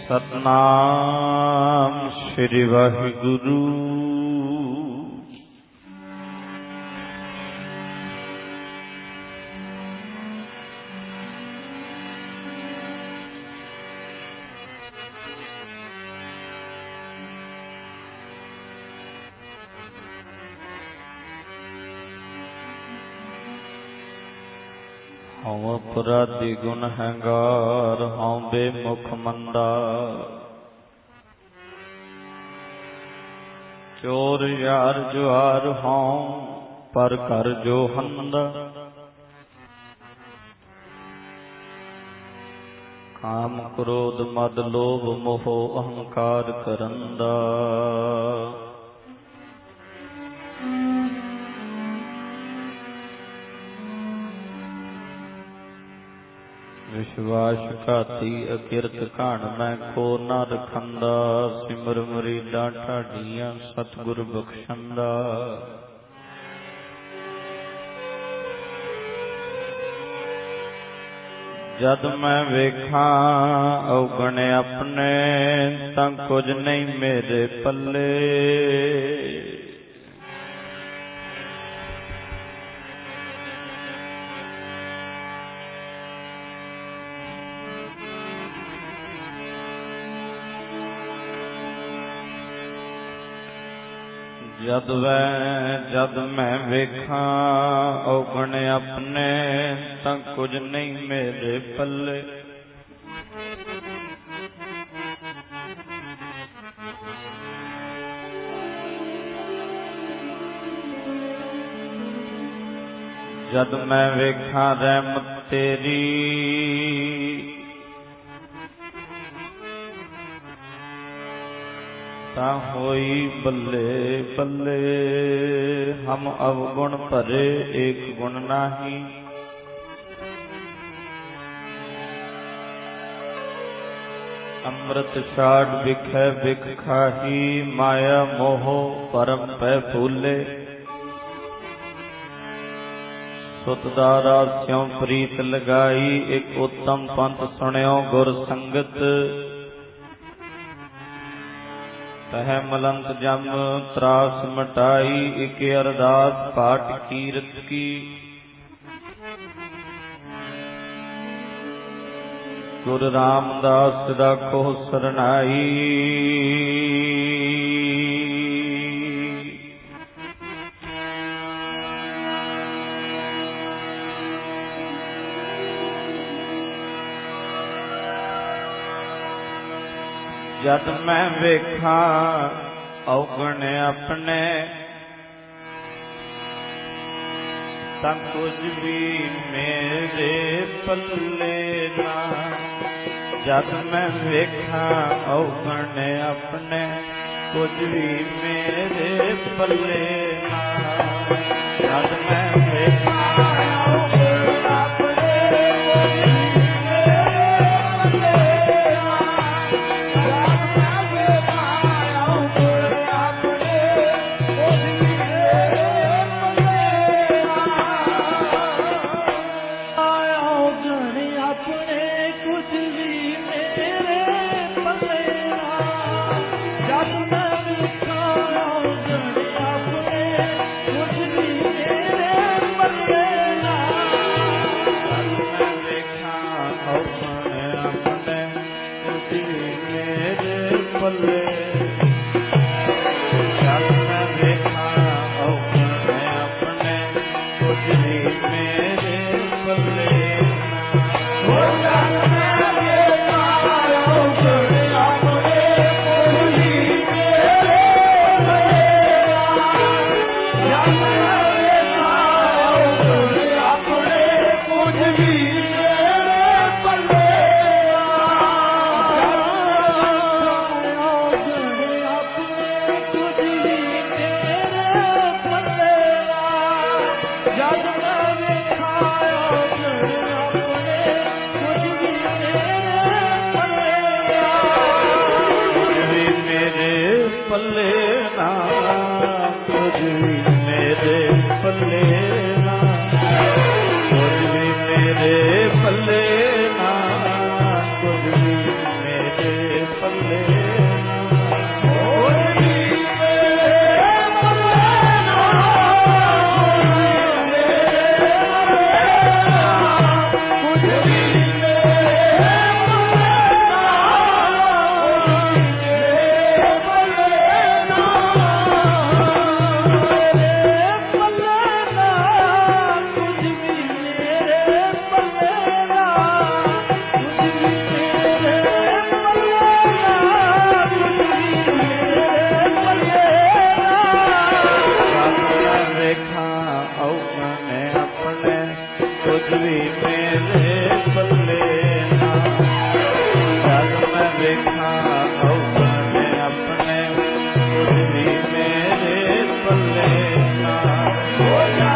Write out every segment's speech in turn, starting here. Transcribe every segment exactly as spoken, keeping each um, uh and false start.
सतनाम श्री वाहिगुरु। हूँ अपराधी गुनहगार, हूँ बेमुख मंदा, चोर यार जुआर हूँ पर कर जो हंदा। काम क्रोध मद लोभ मोह अहंकार करंदा। विश्वासघाती अकिरत कान मैं को न रखंदा। सिमर मरीदा ठाडियां सतगुर बख्शंदा। जद मैं वेखा अवगणे अपने, तां कुछ नहीं मेरे पल्ले। जद वै जद मैं वेखा औगणे अपने, तां कुछ नहीं मेरे पल्ले। जद मैं वेखा रहमत तेरी, होई बल्ले बल्ले। हम अवगुण भरे एक गुण नाही। अमृत छाड़ बिखै बिख खाही, माया मोह परम पै फूले। सुतदारा स्यों प्रीत लगाई, एक उत्तम पंथ सुण्यो गुर संगत। तह मलंक जम त्रास मटाई, एक अरदास पाठ कीरत की। गुरु रामदास राखो सरनाई। जद मैं वेखा औगणे अपने, तां कुछ भी मेरे पल्ले ना। जद मैं वेखा औगणे अपने, कुछ भी मेरे पल्ले ना। जद मैं वेखा पल्ले ना। जग मैं वेखा अवगुण अपने कुछ भी मेरे पल्ले ना। बोलो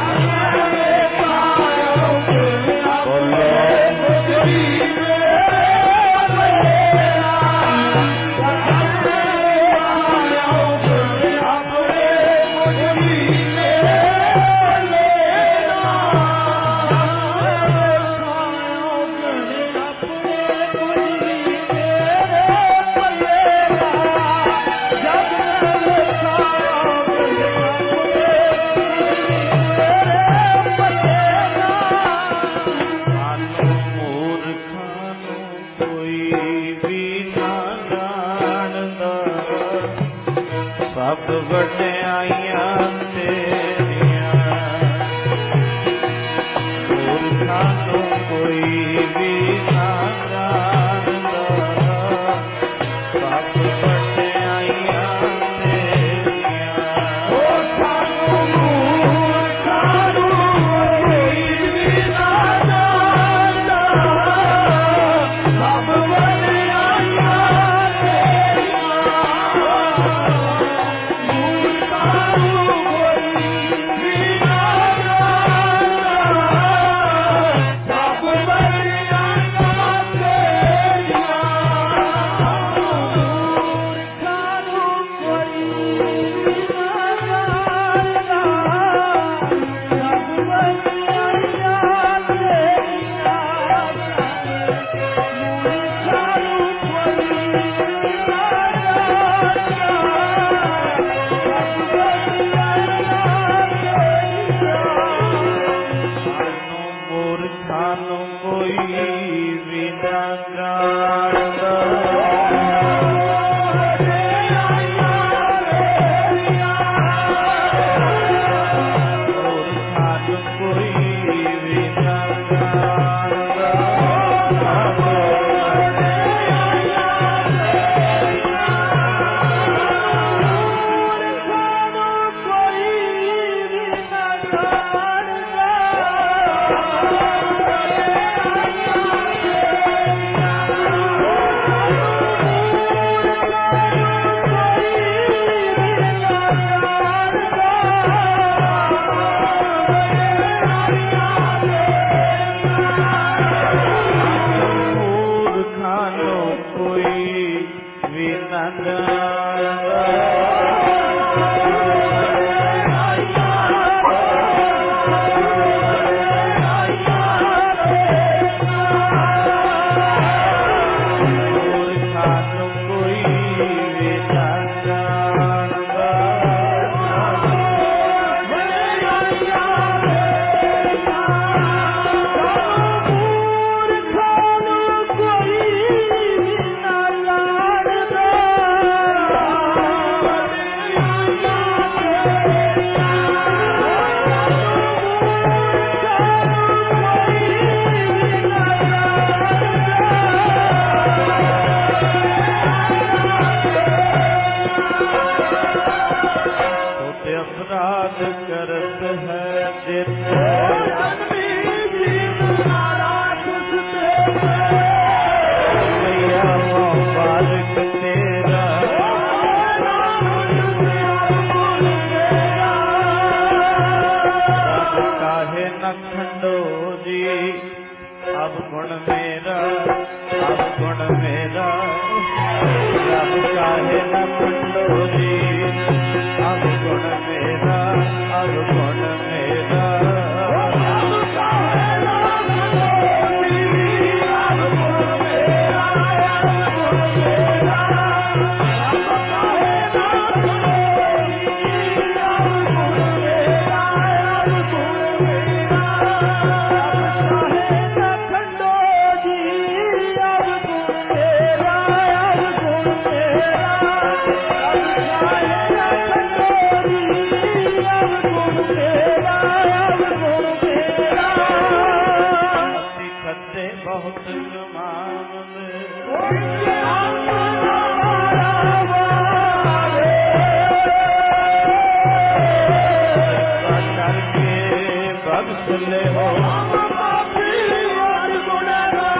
ले हो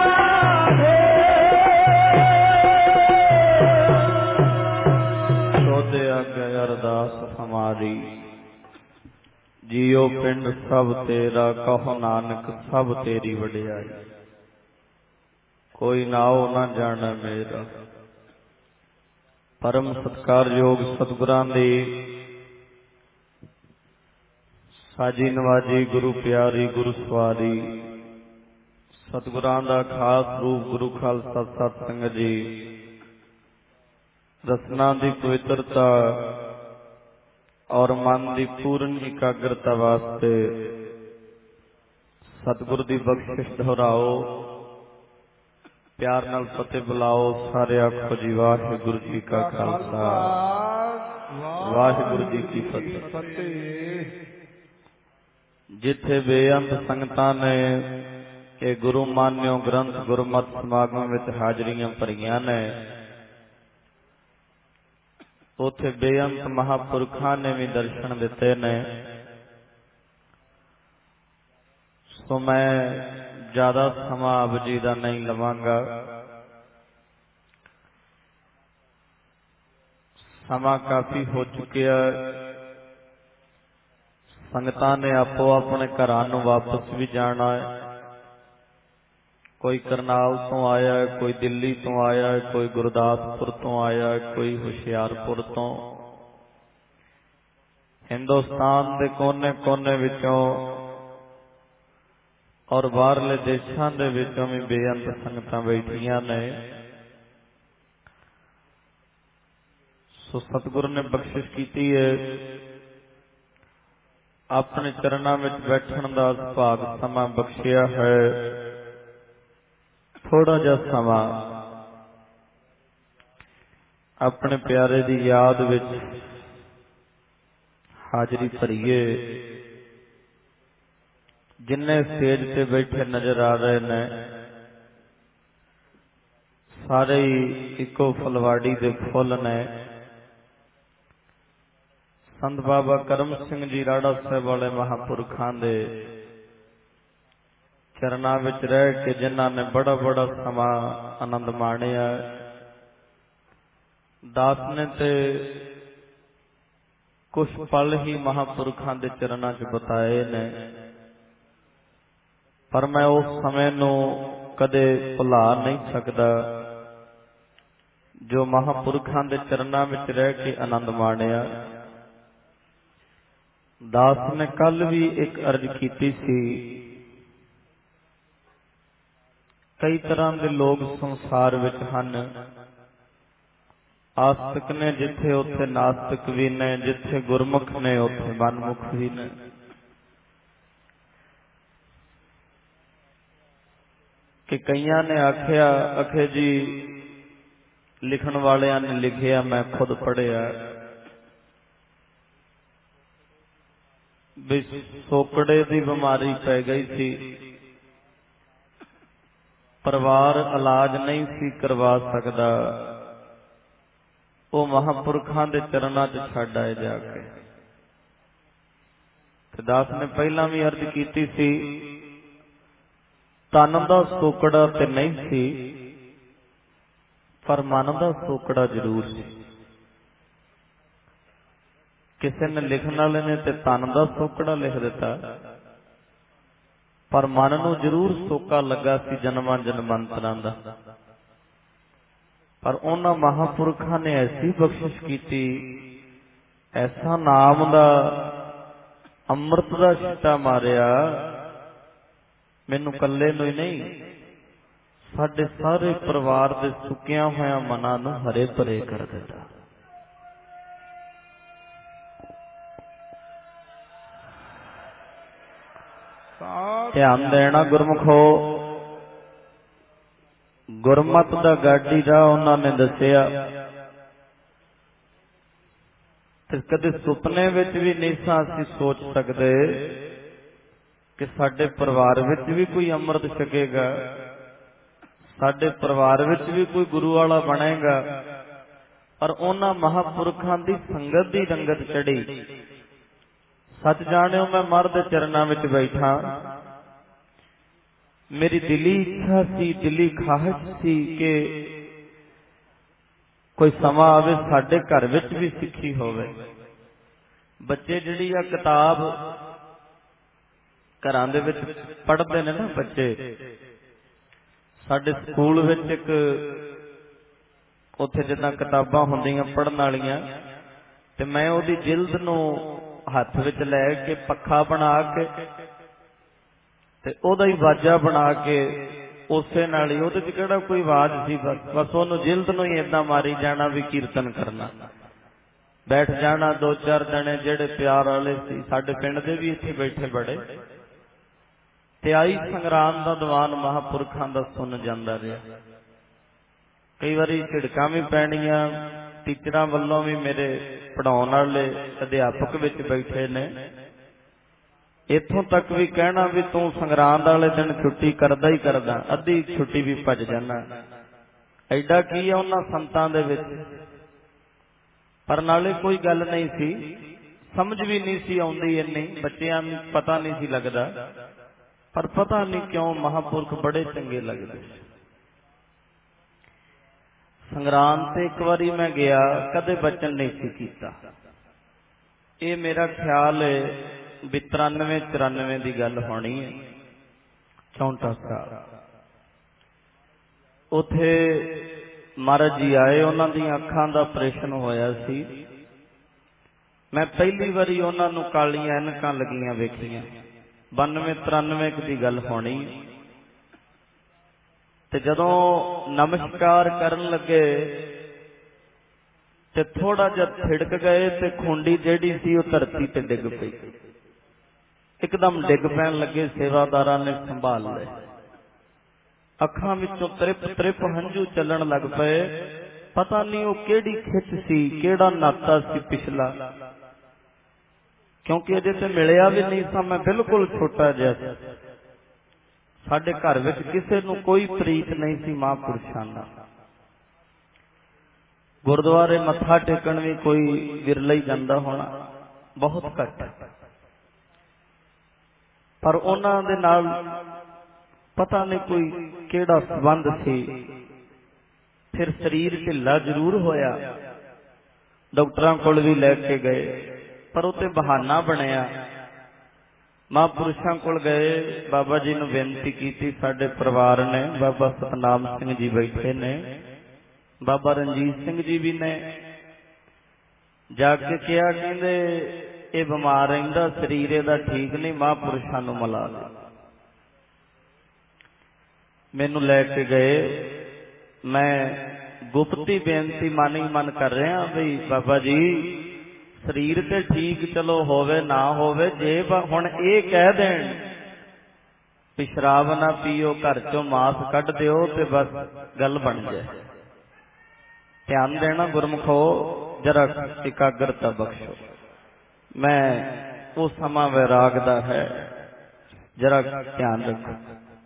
जियो पिंड सब तेरा, कहो नानक सब तेरी वडियाई। कोई नाओ ना जाने मेरा। परम सत्कारयोग सतगुरां दी साजी नवाजी, गुरु प्यारी गुरु सवारी, सतगुरां दा खास रूप गुरु खालसा सत संगत जी। रसना दी पवित्रता और मन की पूर्ण एकाग्रता वास्ते सतगुरु की बख्शिश दोहराओ, प्यार नाल फतेह बुलाओ। सारे आखो जी वाहिगुरू जी का खालसा, वाहिगुरू जी की फतेह। जिथे बेअंत संगतां ने ये गुरु मान्यो ग्रंथ गुरमत समागम विच हाजरियां भरियां ने, उथे बेअंत महापुरखा ने भी दर्शन दिते ने। सो मैं ज्यादा समा आप जी का नहीं लवांगा। समा काफी हो चुकिया, संगतां ने आपो अपने घरां नूं वापस भी जाना है। कोई करनाल तो आया है, कोई दिल्ली तो आया है, कोई गुरदासपुर तो आया है, कोई हुशियारपुर तो। हिंदुस्तान के कोने कोने विचों और बाहरले देशों के विचों भी बेअंत संगतां बैठियां ने। सो सतगुरु ने बख्शिश की है, अपने चरणों में बैठण का भाग समा बख्शिया है। थोड़ा जा समा अपने प्यारे की याद विच हाजरी भरीए। जिन्ने स्टेज ते बैठे नजर आ रहे ने, सारे ही इको फलवाड़ी दे फुल ने। संत बाबा करम सिंह जी राड़ा साहब वाले महापुरखों दे चरणों विच रह के जिन्हां ने बड़ा बड़ा समा आनंद माणिया। दास ने ते कुछ पल ही महापुरखों के चरणों च बताए ने, पर मैं उस समय नूं कदे भुला नहीं सकदा जो महापुरखों के चरणों में रह के आनंद माणिया। दास ने कल भी एक अर्ज की सी, कई तरह के लोग संसार विच हन। आस्तिक ने जिथे उथे नास्तिक भी ने, जिथे गुरमुख ने उथे मनमुख भी ने। कि कईयां ने आखिया अखे जी लिखण वालियां ने लिखिया, मैं खुद पढ़िया भी सोकड़े की बीमारी पै गई थी, परिवार इलाज नहीं सी करवा सकता, वो महापुरखों के चरणों च छड्ड आए जाके। दास ने पहला भी अर्ज की सी, तन का सोकड़ा ते नहीं सी, पर मन का सोकड़ा जरूर सी। किसी ने लिखण वाले ने ते तन का सोकड़ा लिख दिता, पर मन नूं जरूर सोका लगा सी जन्मां जन्मांतरां दा। पर उन्हां महापुरखों ने ऐसी बख्शिश की, ऐसा नाम दा अमृत दा छिट्टा मारिया, मैनू कल्ले नूं ही नहीं, साडे सारे परिवार दे सुकिया होया मनां नूं हरे भरे कर दिता। ध्यान देना गुरमुखो, गुरमत दा गाड़ी राह उन्होंने दसिया, कदे सुपने विच भी नहीं सा असीं सोच सकते कि साडे परिवार विच भी कोई अमृत छकेगा, साडे परिवार विच भी कोई गुरु वाला बनेगा। पर उन्हां महापुरखों की संगत की रंगत चढ़ी। सच जानियो, मैं मर दे चरणों में बैठा, मेरी दिली इच्छा सी, दिली ख्वाहिश सी कि कोई समा आवे साडे घर विच भी सिੱਖੀ होवे। बच्चे जिहड़ी आ किताब घरां दे विच पढ़दे ने ना बच्चे। साडे स्कूल विच एक उत्थे जिद्दां किताबां हुंदियां पढ़न वालियां, ते मैं उहदी जिल्द नूं हत्थ विच लै के पक्खा बना के ते ओहदा ही वाजा बना के उसे नाल ही उहदे च किहड़ा कोई आवाज सी, बस बस ओहनूं जिल्द नूं ही इदां मारी जाना भी कीर्तन करना। बैठ जाना दो चार जने जिहड़े प्यार वाले सी, साडे पिंड दे भी इत्थे बैठे बड़े, ते आई संग्राम दा दीवान महापुरखां दा सुन जांदा रहा। कई बारी झिड़कां भी पैणीਆਂ, टीचरां वल्लों भी मेरे पढ़ाउण वाले अध्यापक विच बैठे ने, इत्थों तक भी कहना भी तू संग्रांद वाले दिन छुट्टी करदा ही करदा, अद्धी छुट्टी भी भज जाना। एडा की है उन्हां संतां दे विच, पर नाले कोई गल नहीं सी, समझ भी नहीं सी आउंदी इन्नी, बच्चिआं नूं पता नहीं सी लगदा, पर पता नहीं क्यों महापुरख बड़े चंगे लगदे। संग्राम ते एक बारी मैं गया, कदे बचन नहीं सी कीता। ये मेरा ख्याल है भी तिरानवे चौरानवे की गल होनी है, चौंटा साल। उथे महाराज जी आए, उन्हां दी अखां दा ऑपरेशन होया सी। मैं पहली बारी उन्हां नूं कालियां ऐनकां लगियां वेखियां, बानवे तिरानवे की गल होनी। ते जदों नमस्कार करन लगे ते थोड़ा जिहा थिड़क गए ते खुंडी जिहड़ी सी वो धरती ते डिग पई, एकदम डिग पैन लगे। सेवादारां ने संभाल ले, अखां विचों त्रिप त्रिप हंझू चलण लग पए। पता नहीं वो केड़ी खिच सी, केड़ा नाता सी पिछला, क्योंकि अजे ते मिलिया भी नहीं सा, मैं बिल्कुल छोटा जिहा। साडे घर विच किसे नूं कोई प्रीत नहीं सी महापुरुषां नाल। गुरुद्वारे मत्था टेकण भी कोई विरला ही जांदा होना, बहुत घट। पर उन्हां दे नाल पता नहीं कोई केड़ा संबंध सी। फिर शरीर ढिला जरूर होया, डॉक्टरां कोल भी लैके गए, पर उते बहाना बनया। महापुरुषां कोल गए, बाबा जी नूं बेनती कीती, साडे परिवार ने, बाबा सतनाम सिंह जी बैठे ने, बाबा रणजीत सिंह जी भी ने। जाके कहा, कहंदे ये बीमार रहिंदा, शरीर इहदा ठीक नहीं, महापुरुषां नूं मिला दे। मैनूं लैके गए, मैं गुप्ती बेनती मन ही मन कर रहा भी बाबा जी शरीर ते ठीक चलो होवे ना होवे, जे हुण ये कह देण भी शराब ना पीओ, घर चों मास कढ दिओ, ते बस गल बन जाए। ध्यान देना गुरमुखो, जरा एकाग्रता बख्शो। मैं वो समा वैराग दा है, जरा ध्यान रखो।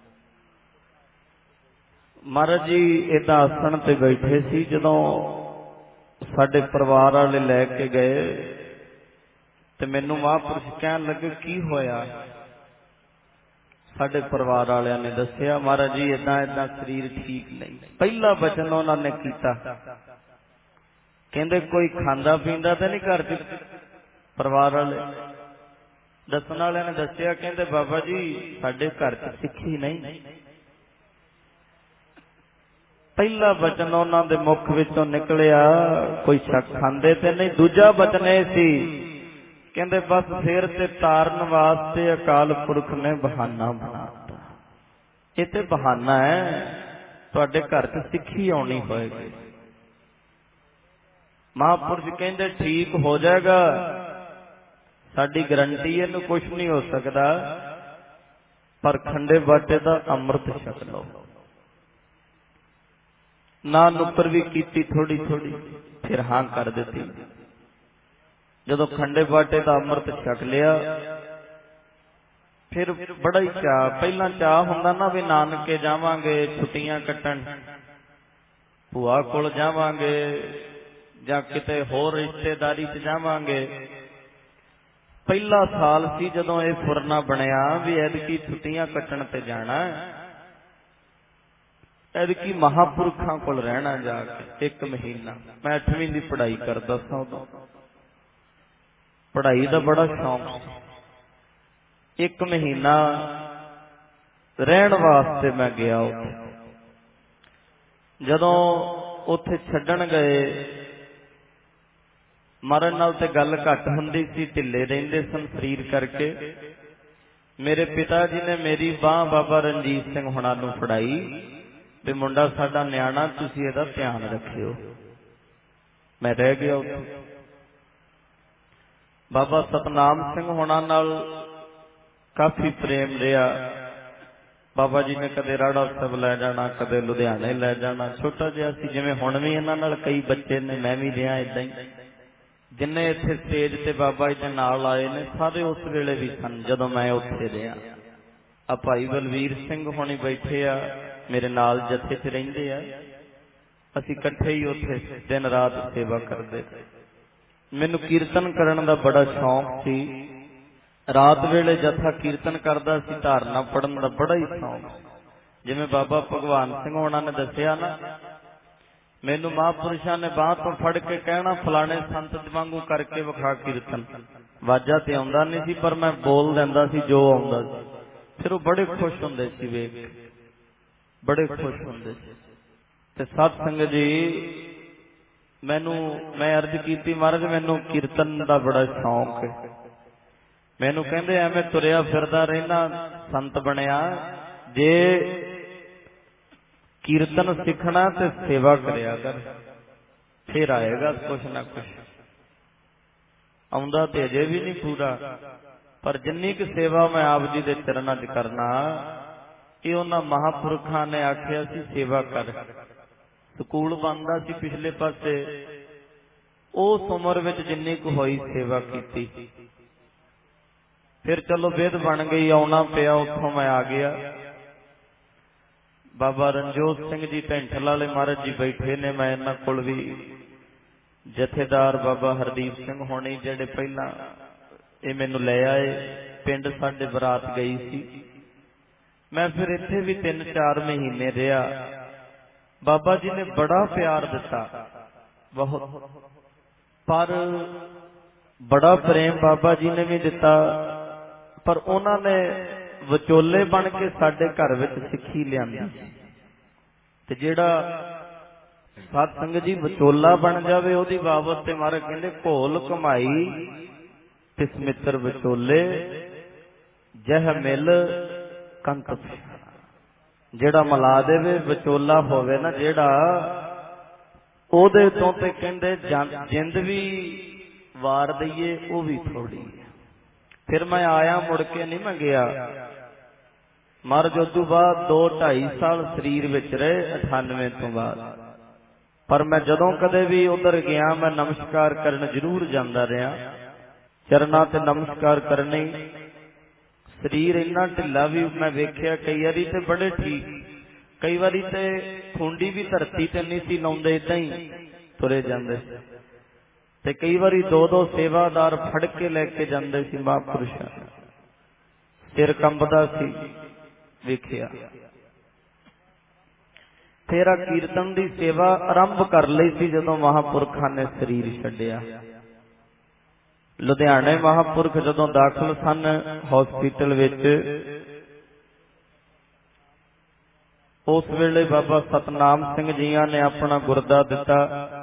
महाराज जी इदां आसन ते बैठे सी, जदों साडे परिवार वाले लैके गए ते मैनू महापुरुष कहन लगे की होया। साडे परिवार वालियां ने दसिया, महाराज जी इदां इदां शरीर ठीक नहीं। पहला वचन उन्होंने कीता, कहंदे कोई खांदा पींदा तो नहीं घर च? परिवार वाले दसन वाले ने दसिया, कहंदे बाबा जी साडे घर च सिक्खी नहीं। पहला वचन उन्होंने दे मुख विचों निकलिया, कोई शक खांदे ते नहीं। दूजा वचन ये सी, कहंदे बस सिर ते तारन वास्ते अकाल पुरख ने बहाना बनाता। ये ते बहाना है, तुहाडे घर च सिक्खी आउणी होएगी। महापुरुष कहंदे ठीक हो जाएगा, साडी गारंटी है, इहनूं कुछ नहीं हो सकता, पर खंडे बाटे दा अमृत छक लो। ना नुकर भी कीती थोड़ी थोड़ी, फिर हां कर दी। जदों खंडे बाटे का अमृत छक लिया, फिर बड़ा ही चाह, पहला चाह हुंदा ना भी नानके जावांगे छुट्टियां कट्टण, भूआ कोल जावांगे जां किते होर रिश्तेदारी च जावांगे। पहला साल सी जदों ये फुरना बनया भी ऐदकी छुट्टियां कट्टण ते जाना, ऐदकी महापुरखां कोल रहना जाके एक महीना। मैं अठवीं की पढ़ाई करदा सा, उदों पढ़ाई का बड़ा शौक, एक महीना रहन वास्ते मैं गया उत्थे। जदों उत्थे छड्डण गए, मरण नाल ते गल घट हुंदी सी, ढिले रहिंदे सन शरीर करके। मेरे पिता जी ने मेरी बांह बाबा रणजीत सिंह हुणां नूं फड़ाई ते मुंडा साडा न्याणा, तुसीं इहदा ध्यान रखियो। मैं रह गया उत्थे। बाबा सतनाम सिंह हुणां नाल काफ़ी प्रेम रहा। बाबा जी ने कदे राड़ा ਸਾਹਿਬ लै जाना, कदे लुधियाने लै जाना। छोटा जिहा सी, जिवें हुण भी इन्हां नाल कई बच्चे ने, मैं भी रहा इदां ही। जिन्ने इत्थे स्टेज ते बाबा जी दे नाल आए ने सारे उस वेले भी सन जदों मैं उत्थे रहा। आ भाई बलवीर सिंह हुणी बैठे आ, मेरे नाल जथे च रहिंदे आ। असीं इकट्ठे ही उत्थे दिन रात सेवा करदे। मैनूं कीर्तन करन दा बड़ा शौक सी। रात वेले जथा कीर्तन करदा सी, धारना पढ़न दा बड़ा ही शौक। जिवें बाबा भगवान सिंह होना ने दसिया ना, मैनूं महापुरुषां ने बांह तो फड़ के कहना फलाणे संत वांगू करके विखा कीर्तन। वाजा ते आउंदा नहीं सी, पर मैं बोल दिंदा सी जो आउंदा सी। फिर वो बड़े खुश हुंदे सी, वेख के बड़े खुश हुंदे सी। ते सत संगत जी, मैनू मैं अर्ज कीती, महाराज मैनू कीर्तन दा बड़ा शौक है। मैनू कहंदे एवें तुरिया फिरदा रहना संत बनिया, जे कीर्तन सीखना ते सेवा करिया कर, फिर आएगा कुछ ना कुछ। आउंदा ते अजे भी नहीं पूरा, पर जिन्नी क सेवा मैं आप जी दे चरनां च करना, ये उन्हां महापुरखां ने आखिया सी सेवा कर। स्कूल बनदा सी पिछले पासे, उस उम्र विच जिन्नी क होई सेवा कीती। फिर चलो विध बन गई, आउना पिया, उत्थों मैं आ गया। बाबा रणजोत सिंह जी ढेंठल वाले महाराज जी बैठे ने, मैं इन्हां कोल भी जथेदार बाबा हरदीप सिंह होनी जिहड़े पहला ये मैनू लै आए, पिंड साडे बरात गई सी। मैं फिर इत्थे भी तीन चार महीने रहा। बाबा जी ने बड़ा प्यार दिता, बहुत, पर बड़ा प्रेम बाबा जी ने भी दिता, पर उन्होंने विचोले बन के साडे घर विच सिक्खी लिआंदी। ते जिहड़ा सत संगत जी विचोला बन जावे, ओहदी बाबत ते महाराज कहंदे घोल कमाई तिस मित्र विचोले, जह मिल कंत पछाणा। जिहड़ा मिला देवे विचोला होवे ना, जिहड़ा ओहदे तों ते कहंदे जिंद भी वार दईए वो भी थोड़ी है। फिर मैं आया, मुड़ के नहीं मैं गया। महाराज उदों बाद दो ढाई साल शरीर विच रहे, अठानवे तो बाद। पर मैं जदों कदे भी उधर गया, मैं नमस्कार करन जरूर जांदा रहा। चरना ते नमस्कार करने। शरीर इन्ना ढिला भी मैं वेख्या, कई वारी ते बड़े ठीक, कई वारी ते खुंडी भी धरती ते नहीं सी लाउंदे, इदां ही तुरे जांदे। ते कई बारी दो दो सेवादार फड़ के लैके जांदे सी महापुरुषां। सिर कंबदा सी, वेखिया। तेरा कीर्तन दी सेवा आरंभ कर लई सी जदों महापुरखां ने शरीर छड्डिया। लुधियाने महापुरख जदों दाखल सन हॉस्पिटल विच, उस वेले बाबा सतनाम सिंह जियां ने अपना गुरदा दिता,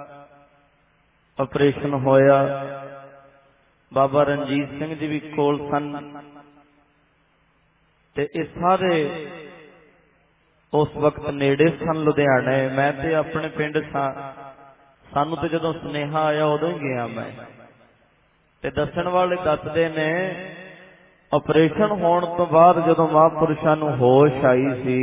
ऑपरेशन होया। बाबा रणजीत सिंह जी भी कोल सन। ते ये सारे उस वक्त नेड़े सन लुधियाने। मैं ते अपने पिंड सा, सानू तो जदों सुनेहा आया उदों ही गया मैं। ते दसण वाले दसदे ने ऑपरेशन होण तो बाद जदों महापुरुषां नूं होश आई सी,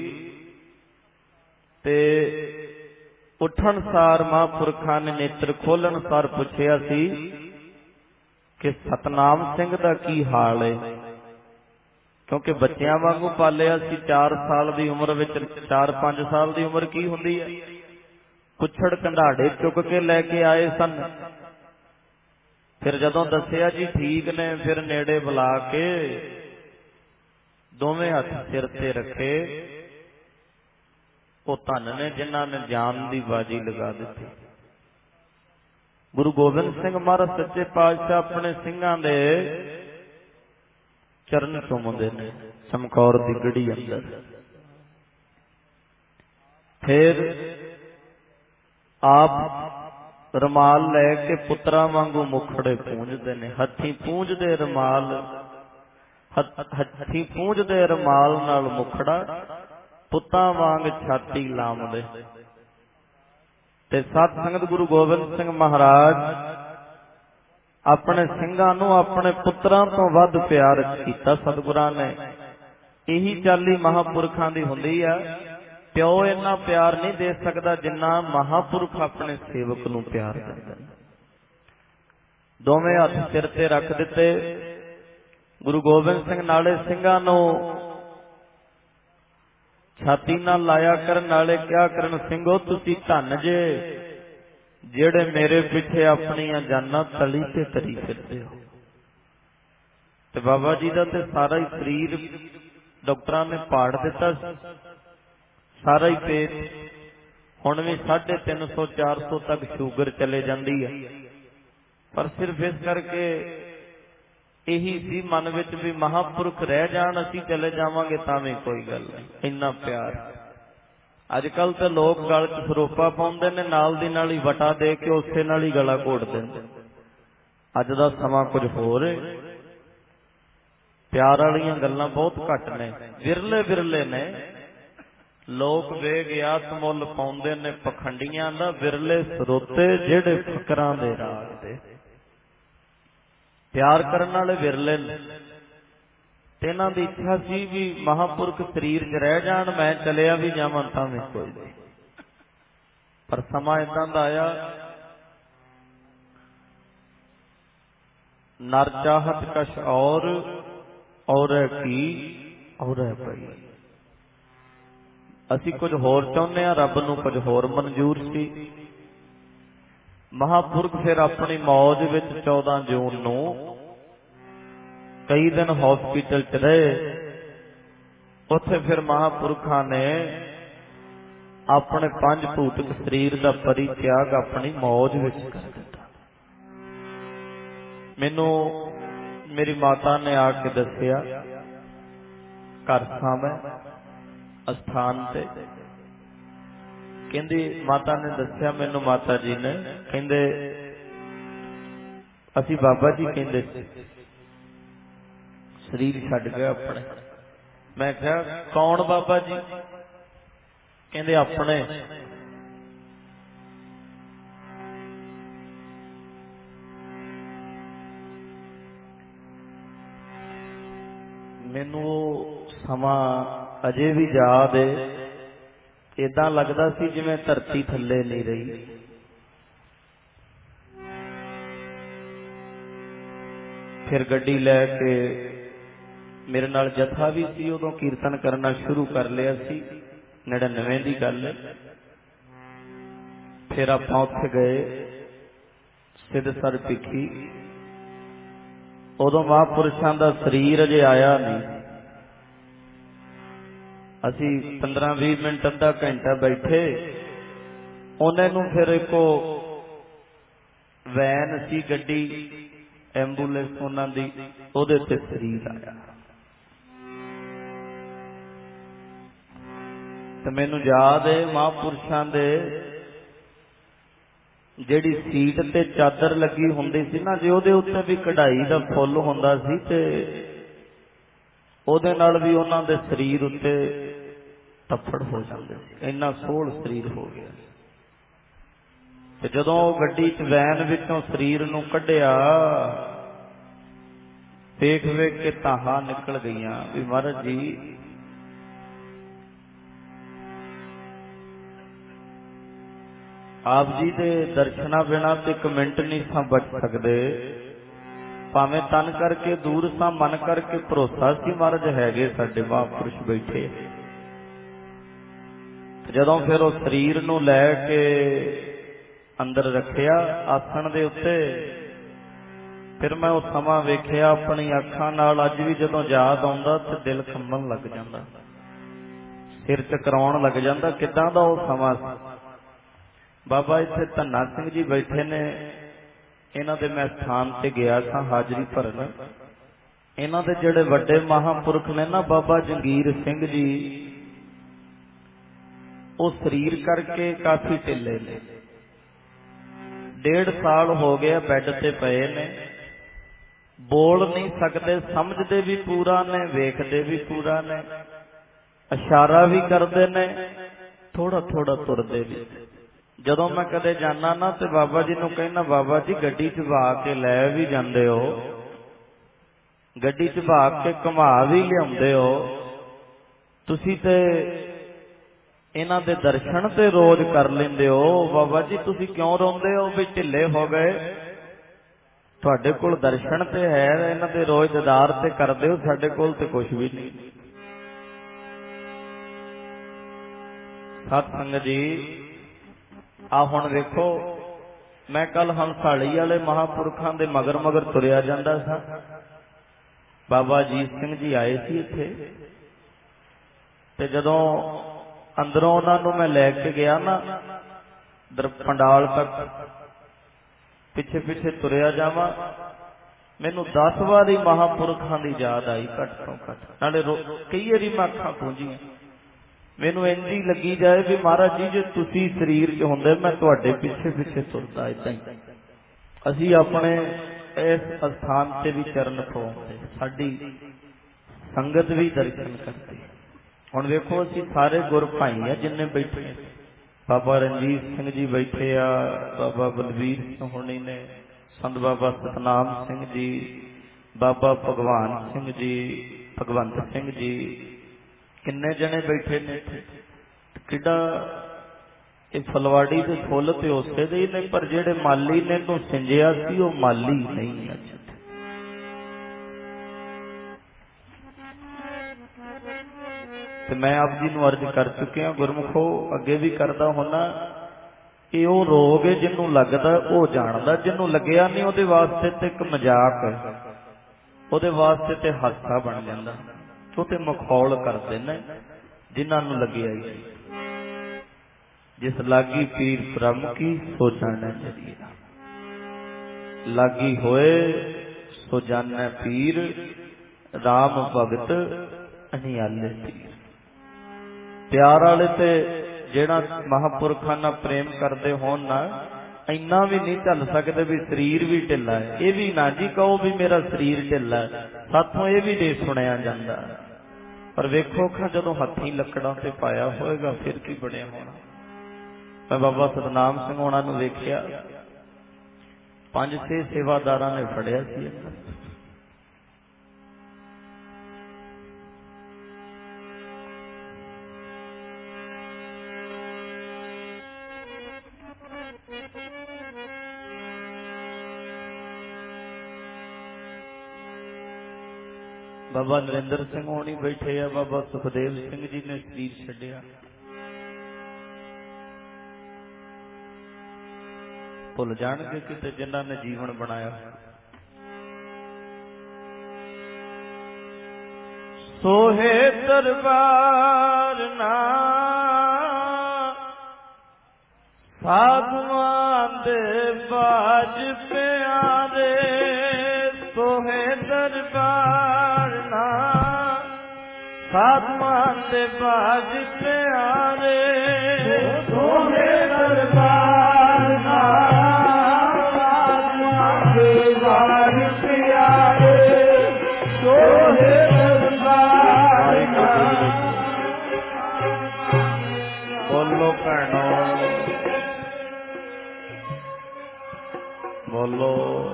ते उठन सार महापुरखां ने नेत्र खोलन सार पुछया सी कि सतनाम सिंह दा की हाल है। क्योंकि बच्चियां वांगू पालिया सी, चार साल की उम्र विच, चार पांच साल की उम्र की हुंदी है। कुछड़ कंधाड़े चुक के लैके आए सन। फिर जदों दसिया जी ठीक ने, फिर नेड़े बुला के दोवें हथ सिर ते रखे। वो धन ने जिन्हां ने जान की बाजी लगा दी। गुरु गोबिंद सिंह महाराज सच्चे पातशाह अपने सिंघां दे चरण चुमदे ने चमकौर दी गड़ी अंदर। फिर आप रमाल लैके पुत्रा वांगू मुखड़े पूंजते ने, हथी पूंजदे रमाल, हथी पूंजदे रमाल नाल मुखड़ा, पुत्तां वांग छाती लामदे। ते सत संगत गुरु गोबिंद सिंह महाराज अपने ਸਿੰਘਾਂ ਨੂੰ अपने पुत्रां तो वध प्यार कीता। सतगुरां ने यही चाली महापुरखां दी हुंदी आ। प्यो इन्ना प्यार नहीं दे सकदा जिन्ना महापुरख अपने सेवक नूं प्यार करदा। दोवें हत्थ सिर ते रख दिते। गुरु गोबिंद सिंह नाले ਸਿੰਘਾਂ ਨੂੰ छाती नाल लाया करन, नाले क्या करन, ਸਿੰਘੋ तुसीं धन जे ਜਿਹੜੇ मेरे पिछे अपनियां जानां तली ते तरी फिरदे हो। ते बाबा जी दा ते सारा ही शरीर डॉक्टरां ने पाड़ दिता, सारा ही पेट। हुण भी साढ़े तीन सौ चार सौ तक शूगर चले जाती है, पर सिर्फ इस करके यही सी मन विच भी महापुरख रह जाण, असीं चले जावांगे तां भी कोई गल नहीं। इन्ना प्यार अजकल तो लोग गल च सरोपा पाउंदे ने, नाल दी नाल ही वटा दे के उसे नाल ही गला घोट देंदे। अज दा समा कुछ होर है, प्यार वालियां गल्लां बहुत घट ने, विरले विरले ने लोग बेगियात मुल पाउंदे ने पखंडियां दा, विरले सरोते जिहड़े फकरां दे राग दे। प्यार करन वाले विरले ने। इन्हां दी इच्छा सी भी महापुरख शरीर च रह जाण, मैं चलिया भी जावां तां भी कोई नहीं। पर समा इदां दा आया, नर चाहत कछ और और की और पई। असीं कुछ होर चाहुंदे आ, रब नूं कुछ होर मंजूर सी। महापुरख फिर अपनी मौज विच चौदह जून नूं कई दिन हॉस्पिटल च रहे। उत्थे फिर महापुरखा ने अपने पंज भूतक शरीर का परित्याग अपनी मौज विच कर दिता। मैनू मेरी माता ने आके दसिया, घर सां मैं अस्थान ते, कहंदी माता ने दसिया मैनू, माता जी ने कहंदे असी बाबा जी कहंदे शरीर छड्ड गए अपने। मैं कहा कौन बाबा जी? कहंदे अपने। मैनू समा अजे भी याद है, इदां लगदा सी जिवें धरती थल्ले नहीं रही। फिर गड्डी लैके मेरे नाल जथा भी सी, उदों कीर्तन करना शुरू कर लिया सी, नड़िनवे दी गल। फिर आपां उत्थे गए सिद्धसर भिखी। उदों महापुरुषां दा शरीर अजे आया नहीं। असी पंद्रह भी मिनट अद्धा घंटा बैठे। उन्हें नूं फिर इको वैन सी गड्डी एंबूलेंस उन्हां दी, उहदे ते शरीर आया। तो मैनू याद है महापुरुषां दे जिहड़ी सीट ते चादर लगी हुंदी सी ना, जे उहदे उत्ते भी कढ़ाई दा फुल हुंदा सी ते उहदे नाल भी उन्हां दे शरीर उत्ते तफड़ हो जांदे सी। इन्ना सोहल शरीर हो गया। ते जदों गड्डी च वैन विचों शरीर नूं कढिया, देख वेख के ताहां निकल गईयां भी महाराज जी आप जी दे दर्शना बिना तो एक मिनट नहीं सा बच सकते। भावें तन करके दूर सा, मन करके भरोसा सी महाराज हैगे साडे महापुरुष बैठे। जदों फिर उस शरीर नूं लैके अंदर रखिया आसन दे उत्ते, फिर मैं उस समा वेखिया अपनी अखां नाल। अज भी जदों याद आउंदा ते दिल कंबन लग जांदा, सिर चकराउण लग जांदा। किदां दा ओह समा सी। बाबा इत्थे धन्ना सिंह जी बैठे ने, इन्हां दे मैं स्थान ते गया था हाजरी भरन। इन्हां दे जिहड़े वड्डे महापुरख ने ना, बाबा जंगीर सिंह जी, वो शरीर करके काफी ढिले ने। डेढ़ साल हो गया बैड ते पए ने, बोल नहीं सकते, समझते भी पूरा ने, वेखते भी पूरा ने, इशारा भी करते ने, थोड़ा थोड़ा तुरते भी। जदों मैं कदे जाना ना तो बाबा जी नूं कहना, बाबा जी गड्डी च बहा के लै भी जांदे हो, गड्डी च बहा के घुमा भी लियाउंदे हो, तुसी ते इन्हां दे दर्शन ते रोज कर लेंदे हो, बाबा जी तुसी क्यों रोंदे हो भी ढिले हो गए? तुहाडे कोल दर्शन ते है, इन्हां दे रोज दीदार ते करदे हो, साडे कोल ते कुछ भी नहीं। सत संगत जी, आ हुण वेखो, मैं कल हंसाली वाले महापुरखों के मगर मगर तुरिया जांदा सा। बाबा अजीत सिंह जी आए सी इत्थे, ते जदों अंदरों उन्होंने मैं लैके गया ना दर पंडाल तक, पिछे पिछे तुरिया जावा, मैनू दस वारी महापुरखों की याद आई घट तो घट। नाले कई बारी मैं अखां पूंजियां, मैनू इंज ही लगी जाए भी महाराज जी जे तुसी शरीर च हुंदे मैं तुहाडे पिछे पिछे तुरदा। इदां ही असीं अपने इस स्थान से भी चरण पवाउंदे, साडी संगत भी दर्शन करती। हुण देखो असीं सारे गुर भाई आ जिन्ने बैठे, बाबा रणजीत सिंह जी बैठे आ, बाबा बलबीर सिंह होनी ने, संत बाबा सतनाम सिंह जी, बाबा भगवान सिंह जी, भगवंत सिंह जी, किन्ने जने बैठे ने। किड्डा ये फलवाड़ी के फुल तो उसे दे ने, पर जेड़े माली ने इहनूं सिंजिया सी वो माली नहीं है। तो मैं आप जी नूं अर्ज कर चुकिया, गुरमुखो अगे भी करदा होना, ये वो रोग है जिन्हों लगता वो जानता, जिन्हों लग्या नहीं वो वास्ते तो एक मजाक है, वो वास्ते तो हादसा बन जाता, वो तो मखौल करते हैं जिन्होंने लग्या ही। जिस लागी पीर ब्रह्म की सो जाने जरिया, लागी होए सो जाने पीर, राम भगत अनियाले पीर। प्यार वाले ते जेड़ा महापुरखों नाल प्रेम करते हो ना, इन्ना भी नहीं चल सकते भी शरीर भी ढिला है। ये भी ना जी कहो भी मेरा शरीर ढिला है, साथों ये भी नहीं सुनिया जाता। पर वेखो खा जदों हथी लकड़ां ते पाया होएगा फिर की बनिया होना। मैं बाबा सतनाम सिंह होना नूं वेखिया, पांच छे सेवादारां ने फड़िया सी, बाबा नरेंद्र सिंह होनी बैठे आ, बाबा सुखदेव सिंह जी ने शरीर छड्डिया। भुल जाणगे किते जिन्हां ने जीवन बनाया। सोहे दरबार ना साधुआं दे बाज प्यारे, सोहे दरबार ना साधुआं दे बाज प्यारे, सोहे दरबार ना साधुआं दे बाज प्यारे, सोहे दरबार ना। बोलो भैनो बोलो,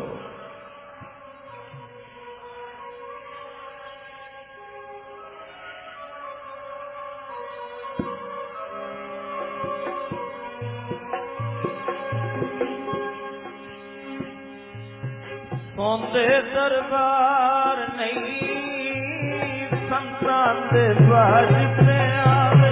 सोंदे दरबार नहीं संतां दे बाज प्यारे,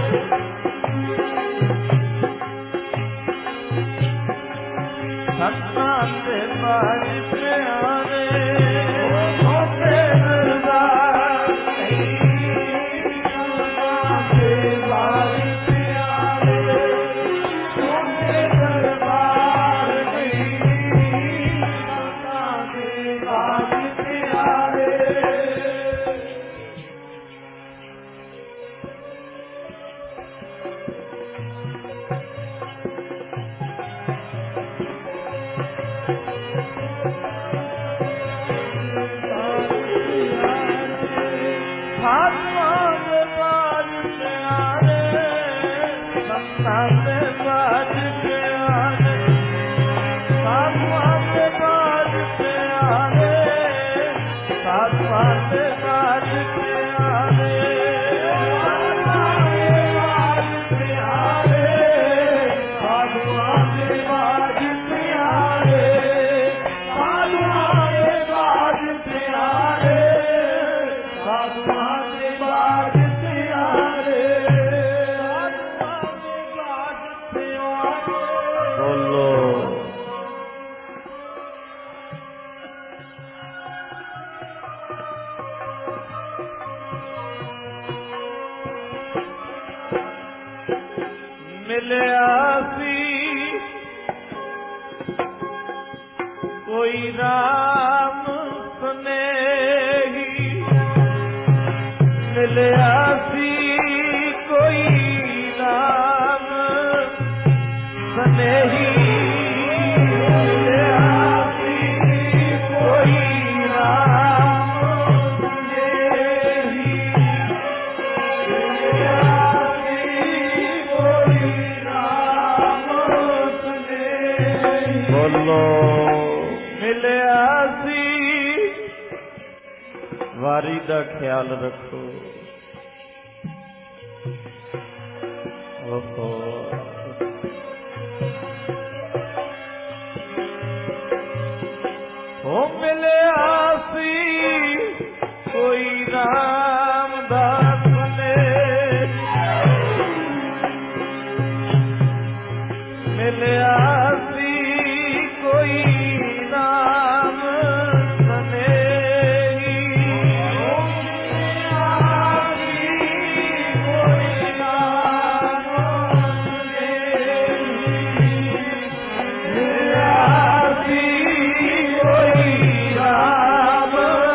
संतां दे बाज प्यारे, सोंदे दरबार नहीं संतां दे बाज प्यारे, सोंदे दरबार नहीं संतां दे बाज प्यारे, सामने बाज के आने, साधुआं से बाज के आने, साधुआं से बाज के आने, साधुआं से बाज के आने, साधुआं से बाज के आने, साधुआं से बाज के आने, बोलो मिलया सी कोई राम स्नेही, मिलया सी कोई राम स्नेही, मिलया सी कोई राम स्नेही, मिलया सी कोई राम स्नेही, बोलो मिलया सी। वारी दा ख्याल रखो। ओहो ओ मिलया सी कोई रामदास ने, मिलया सी कोई राम स्नेही, मिलया सी कोई राम स्नेही, मिलया सी कोई राम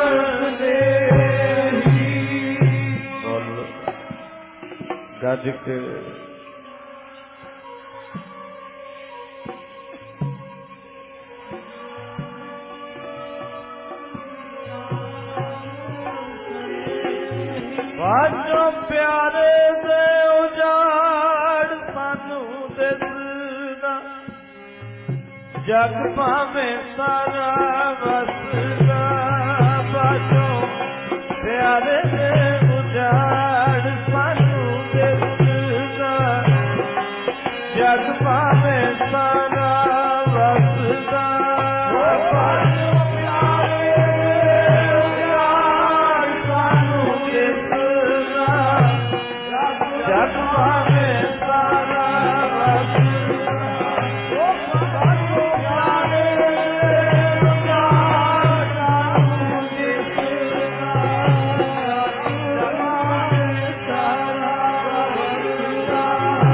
स्नेही, बोल गज के बाजो प्यारे दे उजाड़ सानू दिसदा, जग भावें सारा वसदा, बाजो प्यारे दे उजाड़ सानू दिसदा, जग भावें सारा वसदा, बाजो प्यारे दे उजाड़ सानू दिसदा, जग भावें सारा वसदा, बाजो प्यारे दे उजाड़ सानू दिसदा, जग भावें सारा वसदा।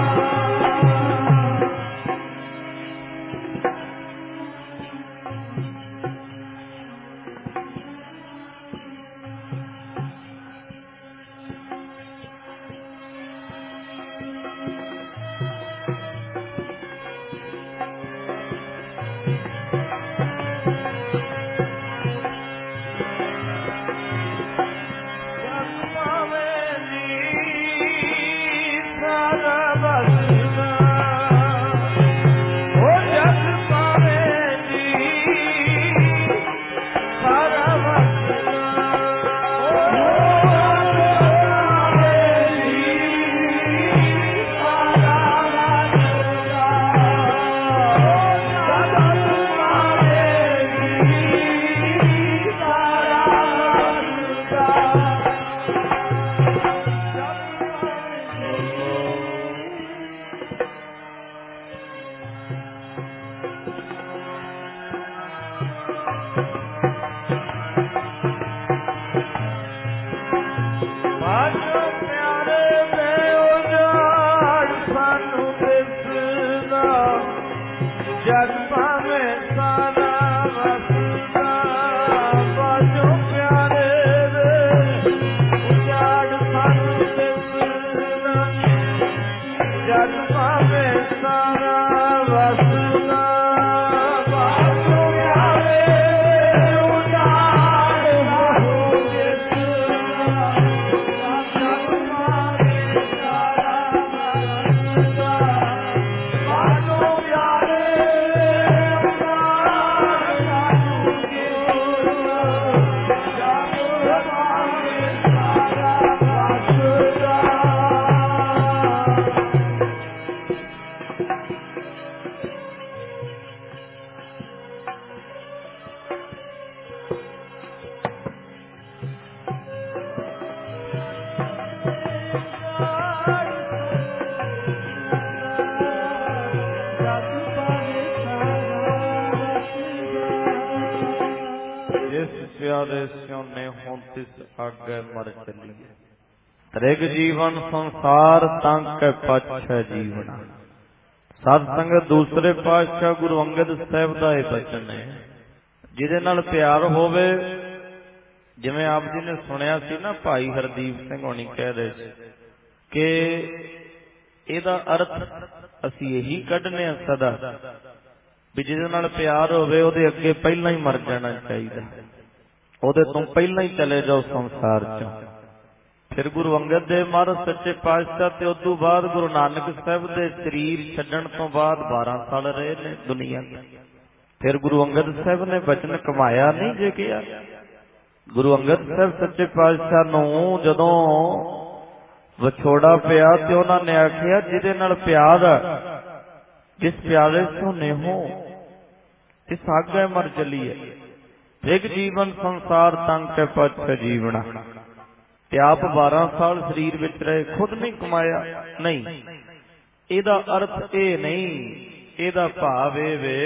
जग भावें जी सारा वसदा, ओ जग भावें जी सारा वसदा, ओ जग भावें जी सारा वसदा, ओ जग भावें जी सारा वसदा। बाजो प्यारे दे उजाड़ सानू दिसदा, जग भावें सारा वसदा, बाजो प्यारे दे उजाड़ सानू दिसदा, जग भावें सारा वसदा, बाजो प्यारे दे उजाड़ सानू दिसदा, जग भावें सारा वसदा। प्यारे स्योने हों तिस आगे मर चलिए। त्रिग जीवन संसार तंक पछ जीवना। सत संगत दूसरे पातशाह गुरु अंगद साहिब दा ये बचन है, जिहदे नाल प्यार होवे। जिवें आप जी ने सुनिया सी ना, भाई हरदीप सिंह होनी कह रहे थे कि इहदा अर्थ असीं यही कढने आ सदा भी जिहदे नाल प्यार होवे उहदे अगे पहलां ही मर जाना चाहिए, उहदे तों पहलां ही चले जाओ संसार चों। फिर गुरु अंगद देव महाराज सच्चे पातशाह ते उदों बाद गुरु नानक साहिब दे शरीर छड्डण तों बाद बारह साल रहे ने दुनिया ते। फिर गुरु अंगद साहिब ने बचन कमाया नहीं जे किया। गुरु अंगद साहिब सच्चे पातशाह नूं जदों विछोड़ा पिया ते उन्हां ने आखिया जिहदे नाल प्यार जिस प्यारे सोने हो तिस आगे मर चलिए। एक जीवन संसार तंक पछ जीवना। ते आप बारह साल शरीर विच रहे, खुद नहीं कमाया नहीं। इहदा अर्थ ये नहीं, इहदा भाव ये वे